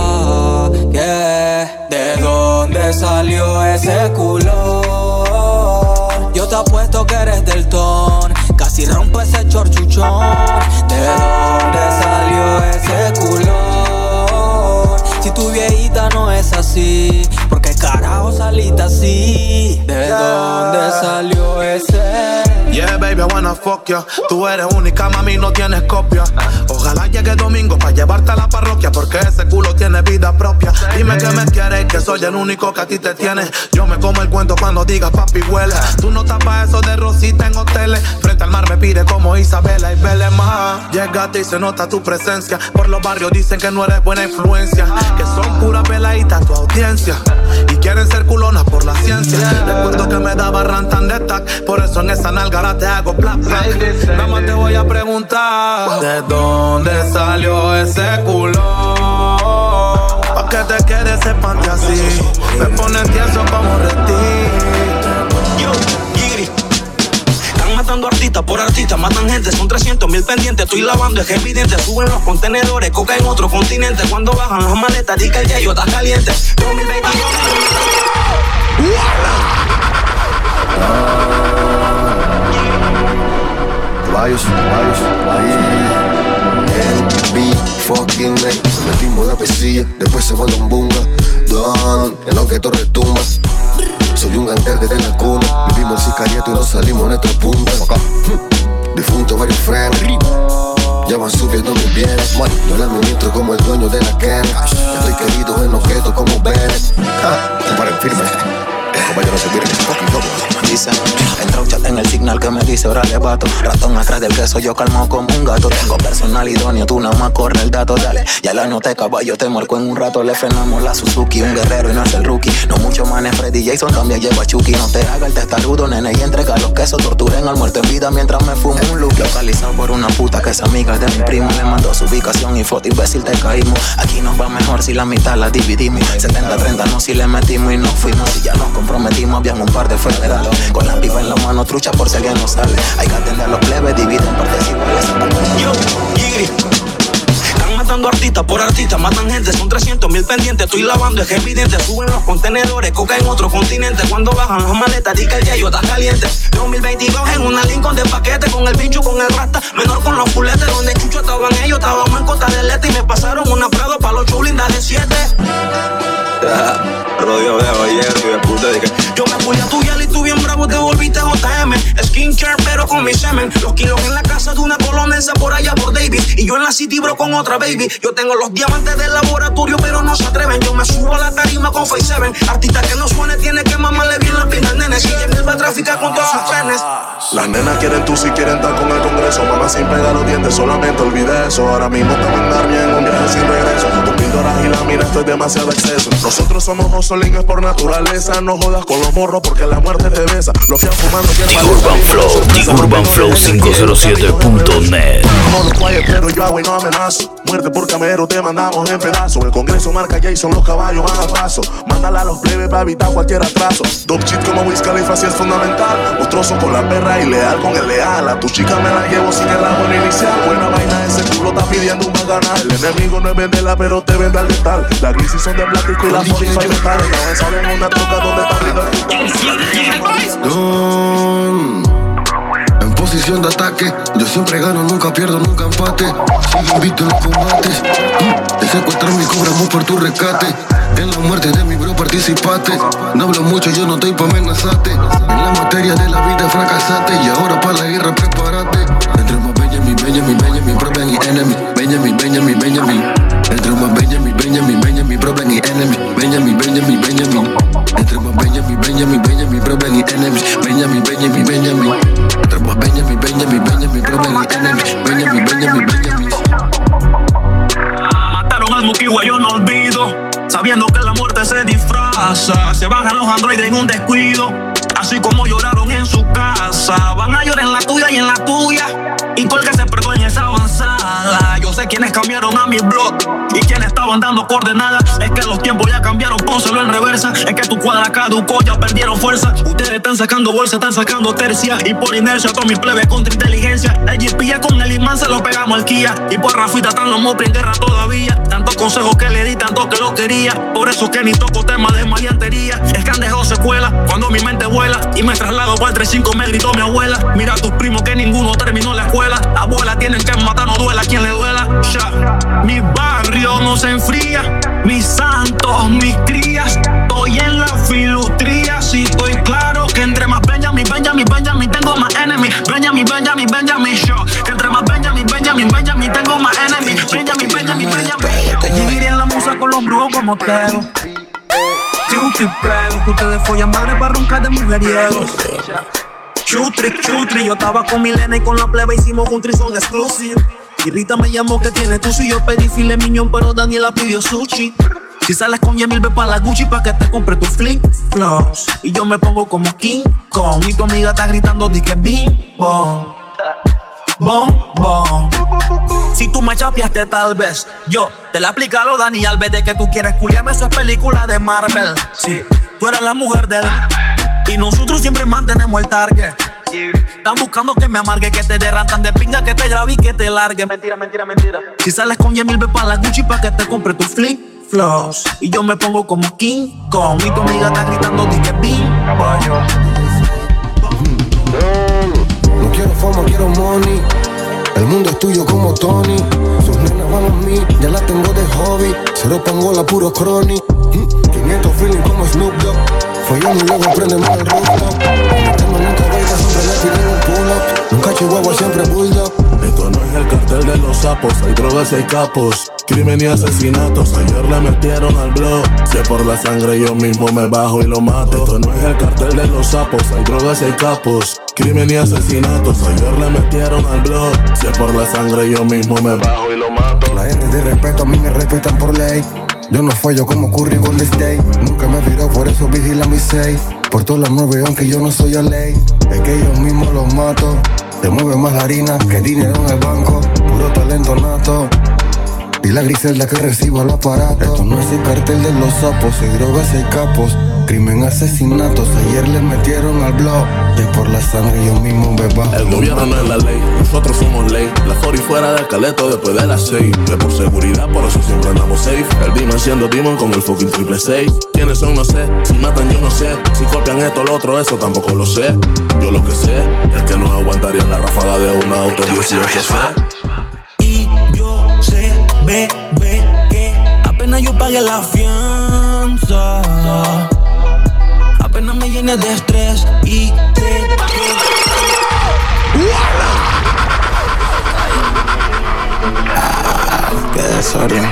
Yeah. ¿De dónde salió ese culo? Yo te apuesto que eres del ton, casi rompe ese chorchuchón. ¿De dónde salió ese culo? Si tu viejita no es así, ¿por qué carajo saliste así? ¿De dónde salió ese? Yeah, baby, I wanna fuck ya. Tú eres única, mami, no tienes copia. Ojalá llegue domingo pa' llevarte a la parroquia, porque ese culo tiene vida propia. Dime que me quieres, que soy el único que a ti te tiene. Yo me como el cuento cuando digas papi huele. Tú no tapas eso de rosita en hoteles. Frente al mar me pide como Isabela y Vélez más. Llegaste y se nota tu presencia. Por los barrios dicen que no eres buena influencia, que son puras peladitas tu audiencia y quieren ser culonas por la ciencia. Recuerdo que me daba rantan de tac, por eso en esa nalga ahora te hago plap plap. Nada más te voy a preguntar, ¿de dónde salió ese culo? Pa' que te quedes ese panty así. Me pones tieso como retín. Yo, Giri. Están matando artistas por artistas, matan gente, son 300,000 pendientes. Estoy lavando, es evidente, suben los contenedores, coca en otro continente. Cuando bajan las maletas, di que el yello está caliente. 2022. Caballos, NB, fucking night. Metimos la pesilla, después se manda un bunga. Don, en lo que todo retumba. Soy un gangster desde la cuna. Vivimos el sicariato y nos salimos en nuestra punta. Difunto varios frenos, ya van subiendo mis bienes. Yo la administro como el dueño de la quena. Estoy querido en objetos como Bennett. Comparen firme, compañeros se tienen fucking locos. Dice, entra un chat en el signal que me dice órale vato. Ratón atrás del queso, yo calmo como un gato. Tengo personal idóneo, tú nada más corre el dato, dale. Ya la noté, caballo, te marco en un rato. Le frenamos la Suzuki, un guerrero y no es el rookie. No mucho manes, Freddy Jason también lleva Chucky. No te haga el testarudo, nene, y entrega los quesos. Torturen al muerto en vida mientras me fumo un look. Localizado por una puta que es amiga de mi primo. Le mandó su ubicación y foto, imbécil, te caímos. Aquí nos va mejor si la mitad la dividimos. 70-30 no si le metimos y nos fuimos. Si ya nos comprometimos, habían un par de federales. Con la pipa en la mano, trucha por si alguien no sale. Hay que atender a los plebes, dividen partes iguales. Yo, Giri. Están matando artistas por artistas, matan gente, son 300,000 pendientes. Estoy lavando, es evidente, suben los contenedores, coca en otro continente. Cuando bajan las maletas, di que el yello está caliente. 2022 en una Lincoln de paquete, con el pincho, con el rasta, menor con los fuletes. Donde chucho estaban ellos, estábamos en Costa del Este y me pasaron una Prado pa' los show lindas de 7. Rodeo de ayer, que de puta de que yo me fui a tu yal y tú bien bravo te volviste JM. Skincare pero con mi semen. Los kilos en la casa de una colonesa por allá por Davis. Y yo en la city bro con otra baby. Yo tengo los diamantes del laboratorio pero no se atreven. Yo me subo a la tarima con Face 7. Artista que no suene tiene que mamarle bien la pina al nene. Si él va a traficar con todos sus trenes. las nenas quieren tú si quieren estar con el congreso. Mamá sin pegar los dientes, solamente olvide eso. Ahora mismo te van a dar bien un viaje sin regreso. Tus píldoras y la mira, esto es demasiado exceso. Nosotros somos hustlers por naturaleza. No jodas con los morros porque la muerte te besa. Los fían fumando que The Urban Flow, The Urban Flow 507.net. No lo quiet, pero yo hago y no amenazo. Muerte por camero, te mandamos en pedazos. El congreso marca Jason, los caballos van a paso. Mándala a los plebes para evitar cualquier atraso. Dope shit como Wiz Khalifa si es fundamental. Monstruoso con la perra y leal con el leal. A tu chica me la llevo sin el agua inicial. Buena vaina ese tú lo estás pidiendo un ganar. El enemigo no es venderla, pero te vende al letal. Las crisis son de plástico y las fotos son metales. No salen en una troca donde está en posición de ataque, yo siempre gano, nunca pierdo, nunca empate. Sigo invicto en los combates. Te secuestran mi cobramos por tu rescate. En la muerte de mi bro participaste. No hablo mucho, yo no estoy pa' amenazarte. En la materia de la vida fracasaste. Y ahora pa' la guerra prepárate. Entre más Benjamin, problem y enemy. Benjamin. Entre más Benjamin, problem y enemy. Benjamin. Entre más Benjamin, problem y enemy. Benjamin. Entre más Benjamin, problem y enemy. Benjamin. Mataron al Mukiwa, yo no olvido. Sabiendo que la muerte se disfraza. Se bajan los androides en un descuido. Así como lloraron en su casa. Van a llorar en la tuya y en la tuya. Y todo el que se perdió en esa avanzada. Yo sé quiénes cambiaron a mi blog y quienes estaban dando coordenadas. Es que los tiempos ya cambiaron, pónselo en reversa. Es que tu cuadra caducó, ya perdieron fuerza. Ustedes están sacando bolsa, están sacando tercia. Y por inercia todos mis plebes contra inteligencia. El GPA con el imán se lo pegamos al Kia. Y por Rafita están los mopri en guerra todavía. Tantos consejos que le di, tanto que lo quería. Por eso que ni toco temas de maleantería. Es que han dejado secuela cuando mi mente vuela. Y me traslado para el 35, me gritó mi abuela. Mira a tus primos que ninguno terminó la escuela. Abuela, tienen que matar, no duela a quien le duela. Ya. Mi barrio no se enfría. Mis santos, mis crías. Estoy en la filustría. Si estoy claro que entre más Benjamin, tengo más enemy. Benjamin, yo. Que entre más Benjamin, tengo más enemy. Benjamin. Dividiré en la musa con los brujos como Teo. Chutri, prego, que ustedes follan madres para roncar de mujeriegos. Chutri, yo estaba con Milena y con la plebe hicimos un trison exclusive. Y Rita me llamó que tiene tu y yo pedí filet mignon, pero Daniela pidió sushi. Si sales con Yemil, ve pa' la Gucci pa' que te compre tu flip flops. Y yo me pongo como King Kong y tu amiga está gritando di que bim bom. Bom. Si tú me chapeaste tal vez, yo te la aplico a lo Dani Alves. De que tú quieres culiarme, eso es película de Marvel. Sí, tú eres la mujer de él y nosotros siempre mantenemos el target. Están buscando que me amargue, que te derrantan de pinga, que te grabe y que te largue. Mentira. Si sales con Yemil, ve pa' la Gucci pa' que te compre tu flip flops. Y yo me pongo como King Kong y tu amiga está gritando di que bim bom. No quiero fama, quiero money. El mundo es tuyo como Tony. Sus nenas van a mí, ya la tengo de hobby. Cero pangola, puro crony. 500 feeling como Snoop Dogg. Follando y luego prendemos el rooftop. Metemos nunca baila, siempre le piden un pull-up. Nunca chihuahua, siempre bulldog. Esto no es el cartel de los sapos. Hay drogas y hay capos, crimen y asesinatos. Ayer le metieron al blog. Si es por la sangre yo mismo me bajo y lo mato. Esto no es el cartel de los sapos. Hay drogas y hay capos, crimen y asesinatos. Ayer le metieron al blog. Si es por la sangre yo mismo me bajo y lo mato. La R de respeto, a mí me respetan por ley. Yo no fallo como Curry Golden State. Nunca me viró, por eso vigilan mi safe. Por todos los 9, aunque yo no soy a ley. Es que yo mismo los mato. Te mueve más la harina que dinero en el banco. Puro talento nato. Y la Griselda que recibo el aparato. Esto no es el cartel de los sapos. Hay drogas, hay capos, crimen, asesinatos. Ayer le metieron al blog. Y por la sangre yo mismo me bajo. El gobierno no es la ley, nosotros somos ley. La 40 fuera del caleto después de las 6. Que por seguridad, por eso siempre andamos safe. El Demon siendo Demon con el fucking 666. ¿Quiénes son? No sé, si matan yo no sé. Si copian esto o lo otro, eso tampoco lo sé. Yo lo que sé es que no aguantaría la ráfaga de un auto 18C. Y yo sé, bebé, que apenas yo pagué la fianza, apenas me llené de estrés y qué desorden.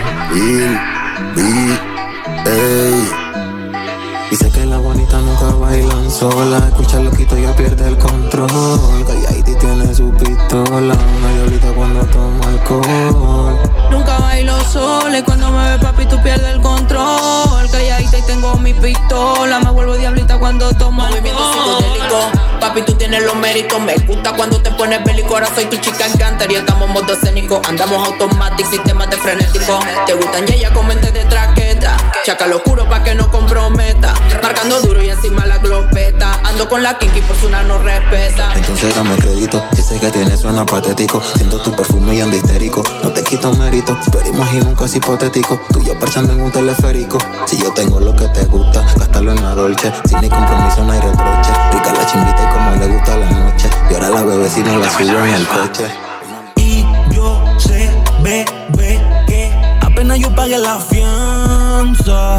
Dice que la bonita nunca bailan sola. Escucha loquito, ya pierde el control. Calladita y tiene su pistola. Una diablita cuando toma alcohol. Nunca bailo sola y cuando me ve papi tú pierdes el control. Calladita y tengo mi pistola. Me vuelvo diablita cuando tomo movimiento psicodélico. Papi, tú tienes los méritos. Me gusta cuando te pones bélico. Ahora soy tu chica encantaría. Estamos en modo escénico. Andamos automatic, sistemas de frenético. Te gustan ya con mente de traqueta. Chaca lo oscuro pa' que no comprometa. Marcando duro y encima la glopeta. Ando con la kinky por su no respeta. Entonces dame crédito, dice que tienes suena patético. Siento tu perfume y ando histérico. No te quito mérito, pero imagino un caso hipotético. Tú y yo parchando en un teleférico. Si yo tengo lo que te gusta, gástalo en la dolce. Sin ni compromiso no hay reproche. Rica la chimbita y como le gusta la noche. Y ahora la bebé si no la subo en el coche. Y yo sé, bebé, que apenas yo pagué la fianza.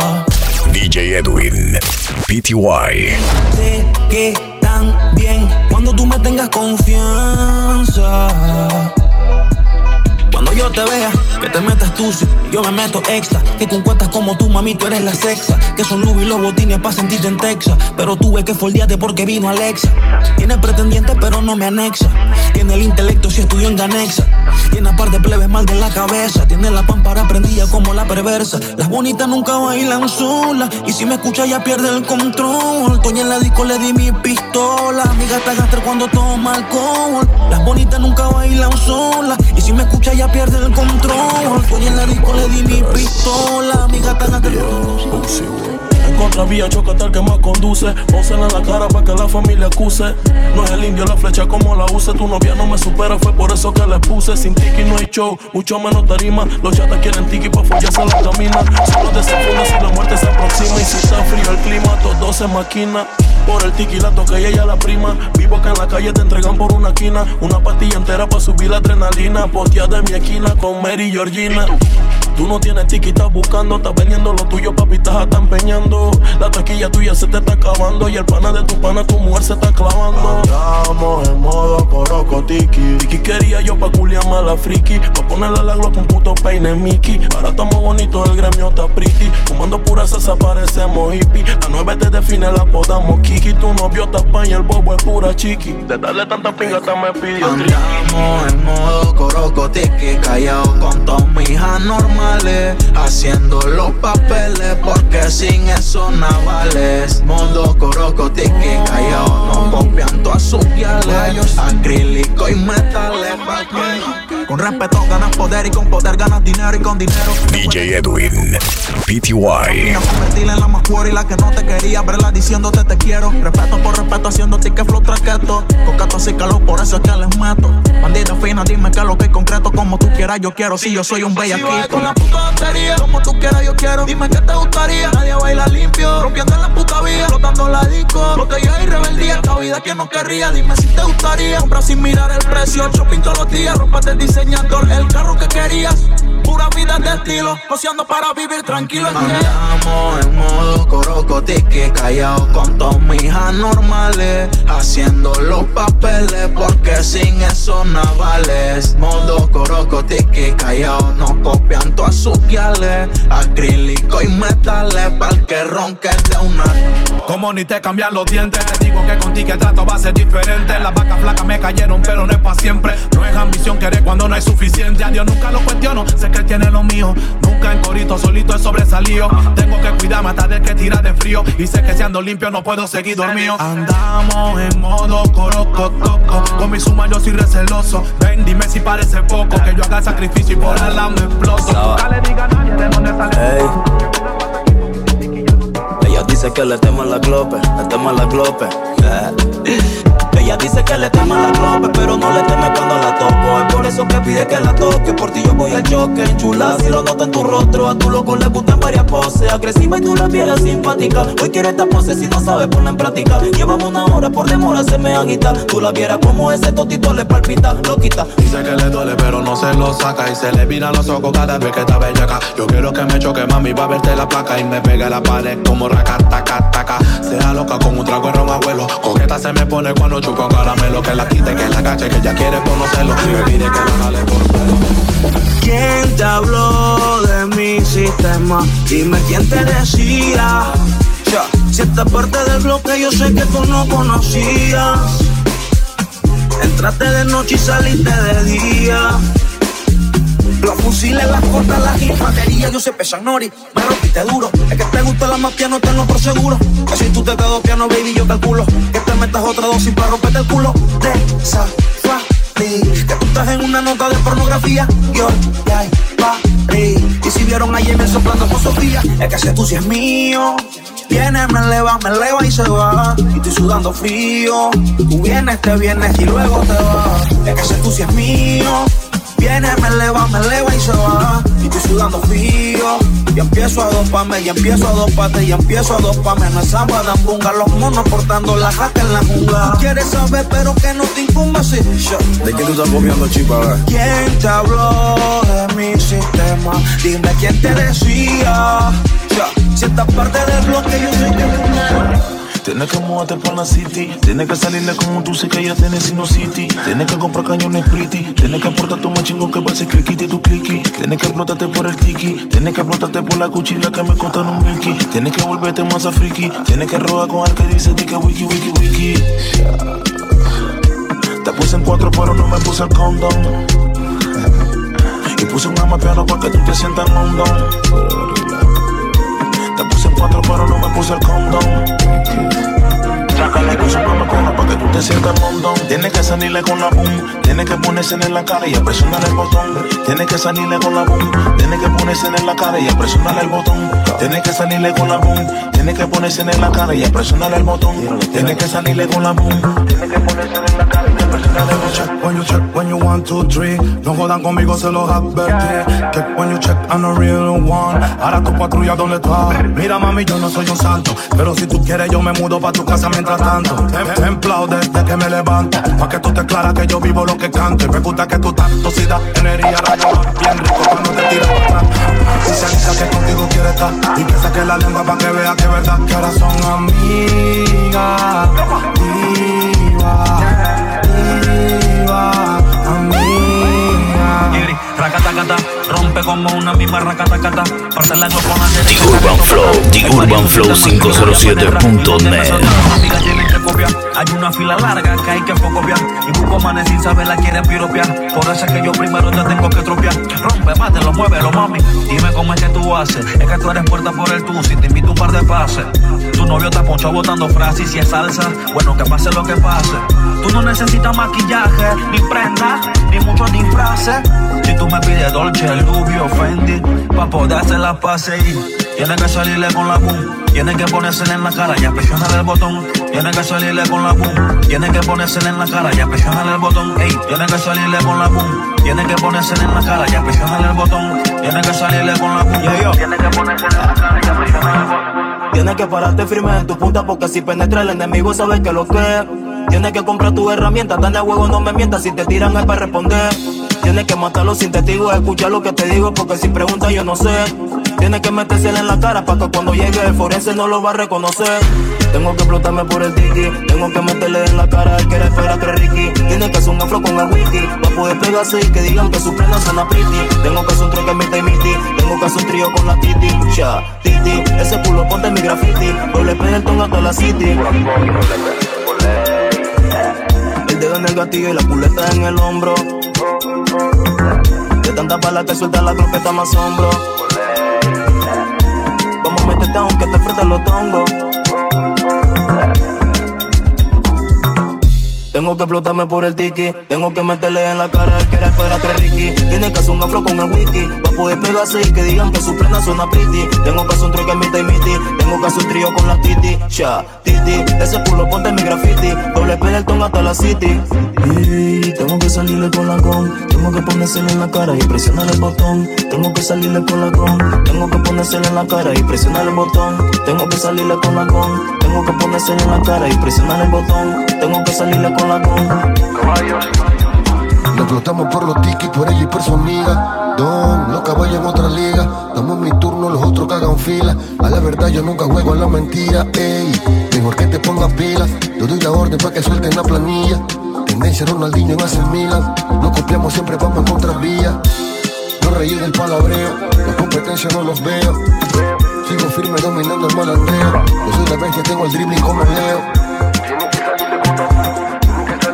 DJ Edwin, PTY. Sé que también cuando tú me tengas confianza. Cuando yo te vea, que te metas tú, sí, yo me meto extra. Que con cuentas como tú, mami, tú eres la sexa. Que son Louis y los botines pa' sentirte en Texas. Pero tuve que foldearte porque vino Alexa. Tiene pretendiente pero no me anexa. Tiene el intelecto si estudió en Ganexa. Tiene par de plebes mal de la cabeza. Tiene la pámpara prendida como la perversa. Las bonitas nunca bailan solas. Y si me escucha ya pierde el control. Toña en la disco le di mi pistola. Mi gata gastra cuando toma alcohol. Las bonitas nunca bailan solas. Y si me escucha ya pierde el control. Toña en la disco le di mi pistola. Mi gata gastra en contravía choca tal que más conduce. Pónsela en la cara para que la familia acuse. No es el indio la flecha como la use. Tu novia no me supera, fue por eso que le puse. Sin tiki no hay show, mucho menos tarima. Los chatas quieren tiki pa' follarse la camina. Solo desafinan si la muerte se aproxima. Y si está frío el clima, todo se maquina. Por el tiki la toca y ella la prima. Vivo acá en la calle, te entregan por una quina. Una pastilla entera pa' subir la adrenalina. Posteada en mi esquina con Mary y Georgina. Tú no tienes tiki, estás buscando, estás vendiendo lo tuyo, papi, estás empeñando. La taquilla tuya se te está acabando y el pana de tu pana, tu mujer se está clavando. Andamos en modo coroco tiki. Tiki quería yo pa' culiarme a la friki, pa' ponerle a la glock un puto peine Mickey. Ahora estamos bonitos, el gremio está pretty. Fumando pura salsa, parecemos hippie. A 9 te define, la podamos Kiki. Tu novio está pan y el bobo es pura chiqui. De darle tanta pinga hasta me pidió triqui. Andamos en modo coroco tiki, callado con todas mis hijas normales. Haciendo los papeles porque sin eso navales. Modo coroco tiki, callao, no copian todas sus piales. Acrílico y metales. Con respeto ganas poder y con poder ganas dinero y con dinero. DJ Edwin, PTY. Convertirla en la más pura y la que no te quería verla diciéndote te quiero. Respeto por respeto haciendo ticket flow traqueto. Cocato así calor, por eso es que les meto. Bandita fina, dime que lo que es concreto. Como tú quieras yo quiero, si yo soy un bellaquito. Con la puta batería, como tú quieras yo quiero. Dime que te gustaría, nadie baila limpio. Rompiendo en la puta vía, flotando la disco. Botella y rebeldía, esta vida que no querría. Dime si te gustaría, comprar sin mirar el precio. Shopping todos los días, rompate el diseñador. El carro que querías, pura vida de estilo. Joseando para vivir tranquilo. Andamos en modo coroco tiki, callao con todas mis hijas normales. Haciendo los papeles porque sin eso navales. Modo coroco tiki, callao, no copian todas sus piales. Acrílico y metales pa'l que ronque de una. Como ni te cambian los dientes, te digo que contigo el trato va a ser diferente. Las vacas flacas me cayeron pero no es pa' siempre. No es ambición querer cuando no es suficiente. A Dios nunca lo cuestiono, sé que él tiene lo mío. Nunca en corito, solito es sobresalido. Tengo que cuidarme hasta del que tira de frío. Y sé que si ando limpio no puedo seguir dormido. Andamos en modo coroco toco. Con mi suma yo soy receloso. Ven, dime si parece poco que yo haga el sacrificio y por el lado me exploto. Nunca le diga a nadie de dónde sale. Ella dice que le teman la glope, le teman la glope. Ella dice que le teman la glope, pero no le teme cuando la toco. Es por eso que pide que la toque, por ti yo voy al choque. Chula, si lo noto en tu rostro, a tu loco le gustan varias poses. Agresiva y tú la vieras simpática. Hoy quiere esta pose si no sabe ponerla en práctica. Llevamos una hora por demora, se me agita. Tú la vieras como ese totito le palpita, lo quita. Dice que le duele pero no se lo saca. Y se le viran los ojos cada vez que está bellaca. Yo quiero que me choque, mami, va a verte la placa. Y me pegue la pared como raca, taca, taca. Sea loca con un trago de ron, abuelo. Coqueta se me pone cuando chupo caramelo. Que la quite, que la cache, que ella quiere conocerlo. Y me pide que la jale por pelo. ¿Quién te habló de mi sistema? Dime quién te decía. Si esta parte del bloque yo sé que tú no conocías. Entraste de noche y saliste de día. Los fusiles, las cortas, las infanterías, yo sé pesan nori. Me rompiste duro, es que te gusta la mafia, no tengo por seguro. Que si tú te quedas piano, baby, yo calculo que te metas otra dosis para romperte el culo. De safari, que tú estás en una nota de pornografía. Yo ya party, y si vieron ayer me soplando con Sofía. Es que ese tú sí es mío. Viene, me eleva y se va. Y estoy sudando frío. Tú vienes, te vienes y luego te vas. Es que ese tú sí es mío. Viene, me eleva y se va. Y estoy sudando frío. Y empiezo a doparme, y empiezo a doparte, y empiezo a doparme. No es samba de ambunga, los monos portando la jaca en la jungla. Tú quieres saber, pero que no te incumba, sí. ¿De qué tú estás comiendo, chipa? ¿Quién te habló de mi sistema? Dime quién te decía. Si esta parte del bloque yo sé que tienes que moverte por la city. Tienes que salirle como tú sé que ya tienes Sinocity. Tienes que comprar cañones pretty. Tienes que aportar tu machingo que va a ser cliquiti tu cliqui. Tienes que explotarte por el tiki. Tienes que explotarte por la cuchilla que me cortan un milky. Tienes que volverte más a friki. Tienes que robar con el que dice di que wiki wiki wiki. Te puse en 4 pero no me puse el condón. Y puse un amapiano para que tú te sientas en London. Te puse en 4 pero no me puse el condón. Le puse una macona para que tú te sientas mondón. Tienes que salirle con la boom. Tienes que ponerse en la cara y a presionar el botón. Tienes que salirle con la boom. Tienes que ponerse en la cara y a presionar el botón. Tienes que salirle con la boom. Tienes que ponerse en la cara y a presionar el botón. Tienes que salirle con la boom. Tienes que ponerse en la cara y a presionar el botón. When you check, when you 1, 2, 3. No jodan conmigo, se los advertí. Check when you check, I'm a real one. Ahora tu patrulla, ¿dónde está? Mira mami, yo no soy un santo, pero si tú quieres yo me mudo pa' tu casa mientras tanto. Templado desde que me levanto, pa' que tú te claras que yo vivo lo que canto. Me gusta que tú estás tosida, energía, rayo, bien rico cuando te tiras para atrás. Y se avisa que contigo quiere estar, y que saque la lengua pa' que vea que es verdad. Que ahora son amigas, Racatacata, rompe como una misma racatacata. Parte la glocona de The Urban Flow, The Urban Flow 507.net. Hay una fila larga que hay que focopiar. Y busco manes sin saber la quieren piropear. Por eso es que yo primero te tengo que tropear. Rompe, bátelo, muévelo, mami. Dime cómo es que tú haces. Es que tú eres puerta por el tusi. Te invito un par de pases. Tu novio te ponchó botando frases. Si es salsa, bueno, que pase lo que pase. Tú no necesitas maquillaje, ni prenda, ni muchos disfraces. Si tú me pides Dolce, Lubio, Fendi, pa' poder hacer las pases. Tienes que salirle con la boom. Tienes que ponérsela en la cara y presionar el botón. Tienes que salirle con la boom. Tienes que ponérsela en la cara y presionar el botón. Ey, tienes que salirle con la boom. Tienes que ponérsela en la cara y presionar el botón. Tienes que salirle con la boom. Tienes que ponérsela en la cara y presionar el botón. Tienes que pararte firme en tu punta porque si penetra el enemigo sabes que lo que es. Tienes que comprar tu herramienta, tan de huevo no me mientas. Si te tiran es para responder. Tienes que matarlo sin testigos, escuchar lo que te digo porque si preguntas yo no sé. Tienes que metérsela en la cara para que cuando llegue el forense no lo va a reconocer. Tengo que explotarme por el tiki. Tengo que meterle en la cara al que le espera que Ricky. Tiene que hacer un afro con el wiki para poder pegarse y que digan que su plena suena pretty. Tengo que hacer un troque mita y miti. Tengo que hacer un trío con la titi. Ya, titi, ese culo ponte mi graffiti. Doble P el ton hasta la city. El dedo en el gatillo y la culeta en el hombro. De tanta bala que suelta la croqueta más hombro. Vamos a meterte aunque te frente los tongos. Tengo que explotarme por el tiki. Tengo que meterle en la cara al que era fuera que Ricky. Tiene que hacer un afro con el wiki para poder pegarse y que digan que su prenda suena pretty. Tengo que hacer un troque mita y miti. Tengo que hacer un trío con la titi. Ya, titi, ese culo ponte mi graffiti. Doble P el ton hasta la city. Y tengo que salirle con la con. Tengo que ponérsela en la cara y presionar el botón. Tengo que salirle con la con. Tengo que ponérsela en la cara y presionar el botón. Tengo que salirle con la con. Tengo que ponérsela en la cara y presionar el botón. Tengo que salirle con la con. Le explotamos por los tickets, por ella y por su amiga. Don, los caballos en otra liga. Damos mi turno, los otros cagan fila. A la verdad yo nunca juego a la mentira. Ey, mejor que te pongas pilas. Yo doy la orden pa' que suelten la planilla. Tendencia Ronaldinho en hacer Milan. No copiamos, siempre vamos en contravía. No reí del palabreo, la competencia no los veo. Sigo firme dominando el malandreo. Yo soy la bestia, tengo el dribbling como Leo.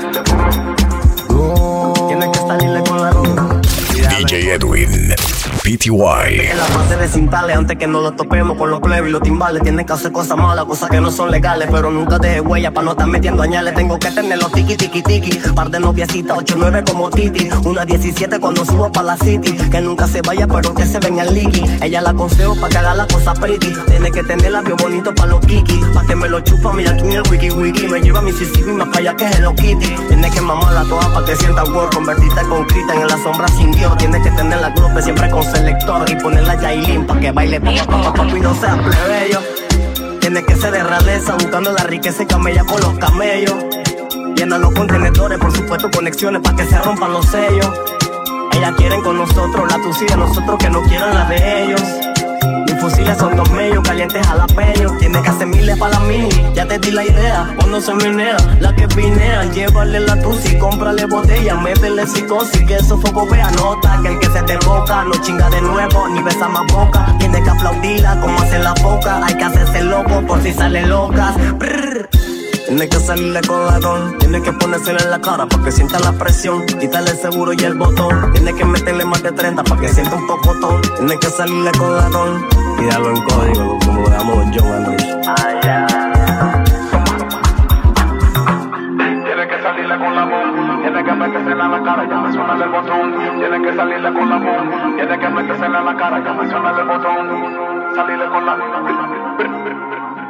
DJ Edwin, PTY. En la fase de cintales, antes que nos lo topemos con los plebes y los timbales. Tienen que hacer cosas malas, cosas que no son legales, pero nunca deje huella para no estar metiendo añales. Tengo que tener los tiki tiki tiki, par de noviecitas, 8-9 como Titi, una 17 cuando subo pa' la city. Que nunca se vaya, pero que se venga el liqui. Ella la aconsejo pa' que haga la cosa pretty. Tiene que tener labios bonitos pa' los kiki, pa' que me lo chupa, mira aquí en el wiki wiki. Me lleva a Mississippi más pa' allá que Hello Kitty. Tiene que mamarla toda pa' que sienta work, convertirte con Krita en la sombra sin Dios. Tiene que tener la glope siempre con selector y ponerla Yailin pa' que baile pa' y no sea plebeyo. Tiene que ser de realeza, buscando la riqueza y camella por los camellos. Llena los contenedores, por supuesto conexiones pa' que se rompan los sellos. Ellas quieren con nosotros la tucilla, nosotros que no quieran la de ellos. Mis fusiles son dos medios, calientes jalapeños. Tiene que hacer miles para la mini, ya te di la idea. Cuando se menea, la que pinean, llévale la tusi, cómprale botella, métele psicosis, que esos focos vea nota. Que el que se te boca, no chinga de nuevo, ni besa más boca. Tiene que aplaudirla como hacen la foca. Hay que hacerse loco por si salen locas. Brrr. Tiene que salirle con ladrón, tiene que ponérsela en la cara pa' que sienta la presión, quitarle el seguro y el botón. Tiene que meterle más de 30 pa' que sienta un pocotón. Tiene que salirle con ladrón, tíralo en código como damos John Andrés. Tiene que salirle con la voz, tiene que metérsela en la cara, ya me suena el botón. Tiene que salirle con la voz, tiene que metérsela en la cara, ya me suena el botón. Salirle con la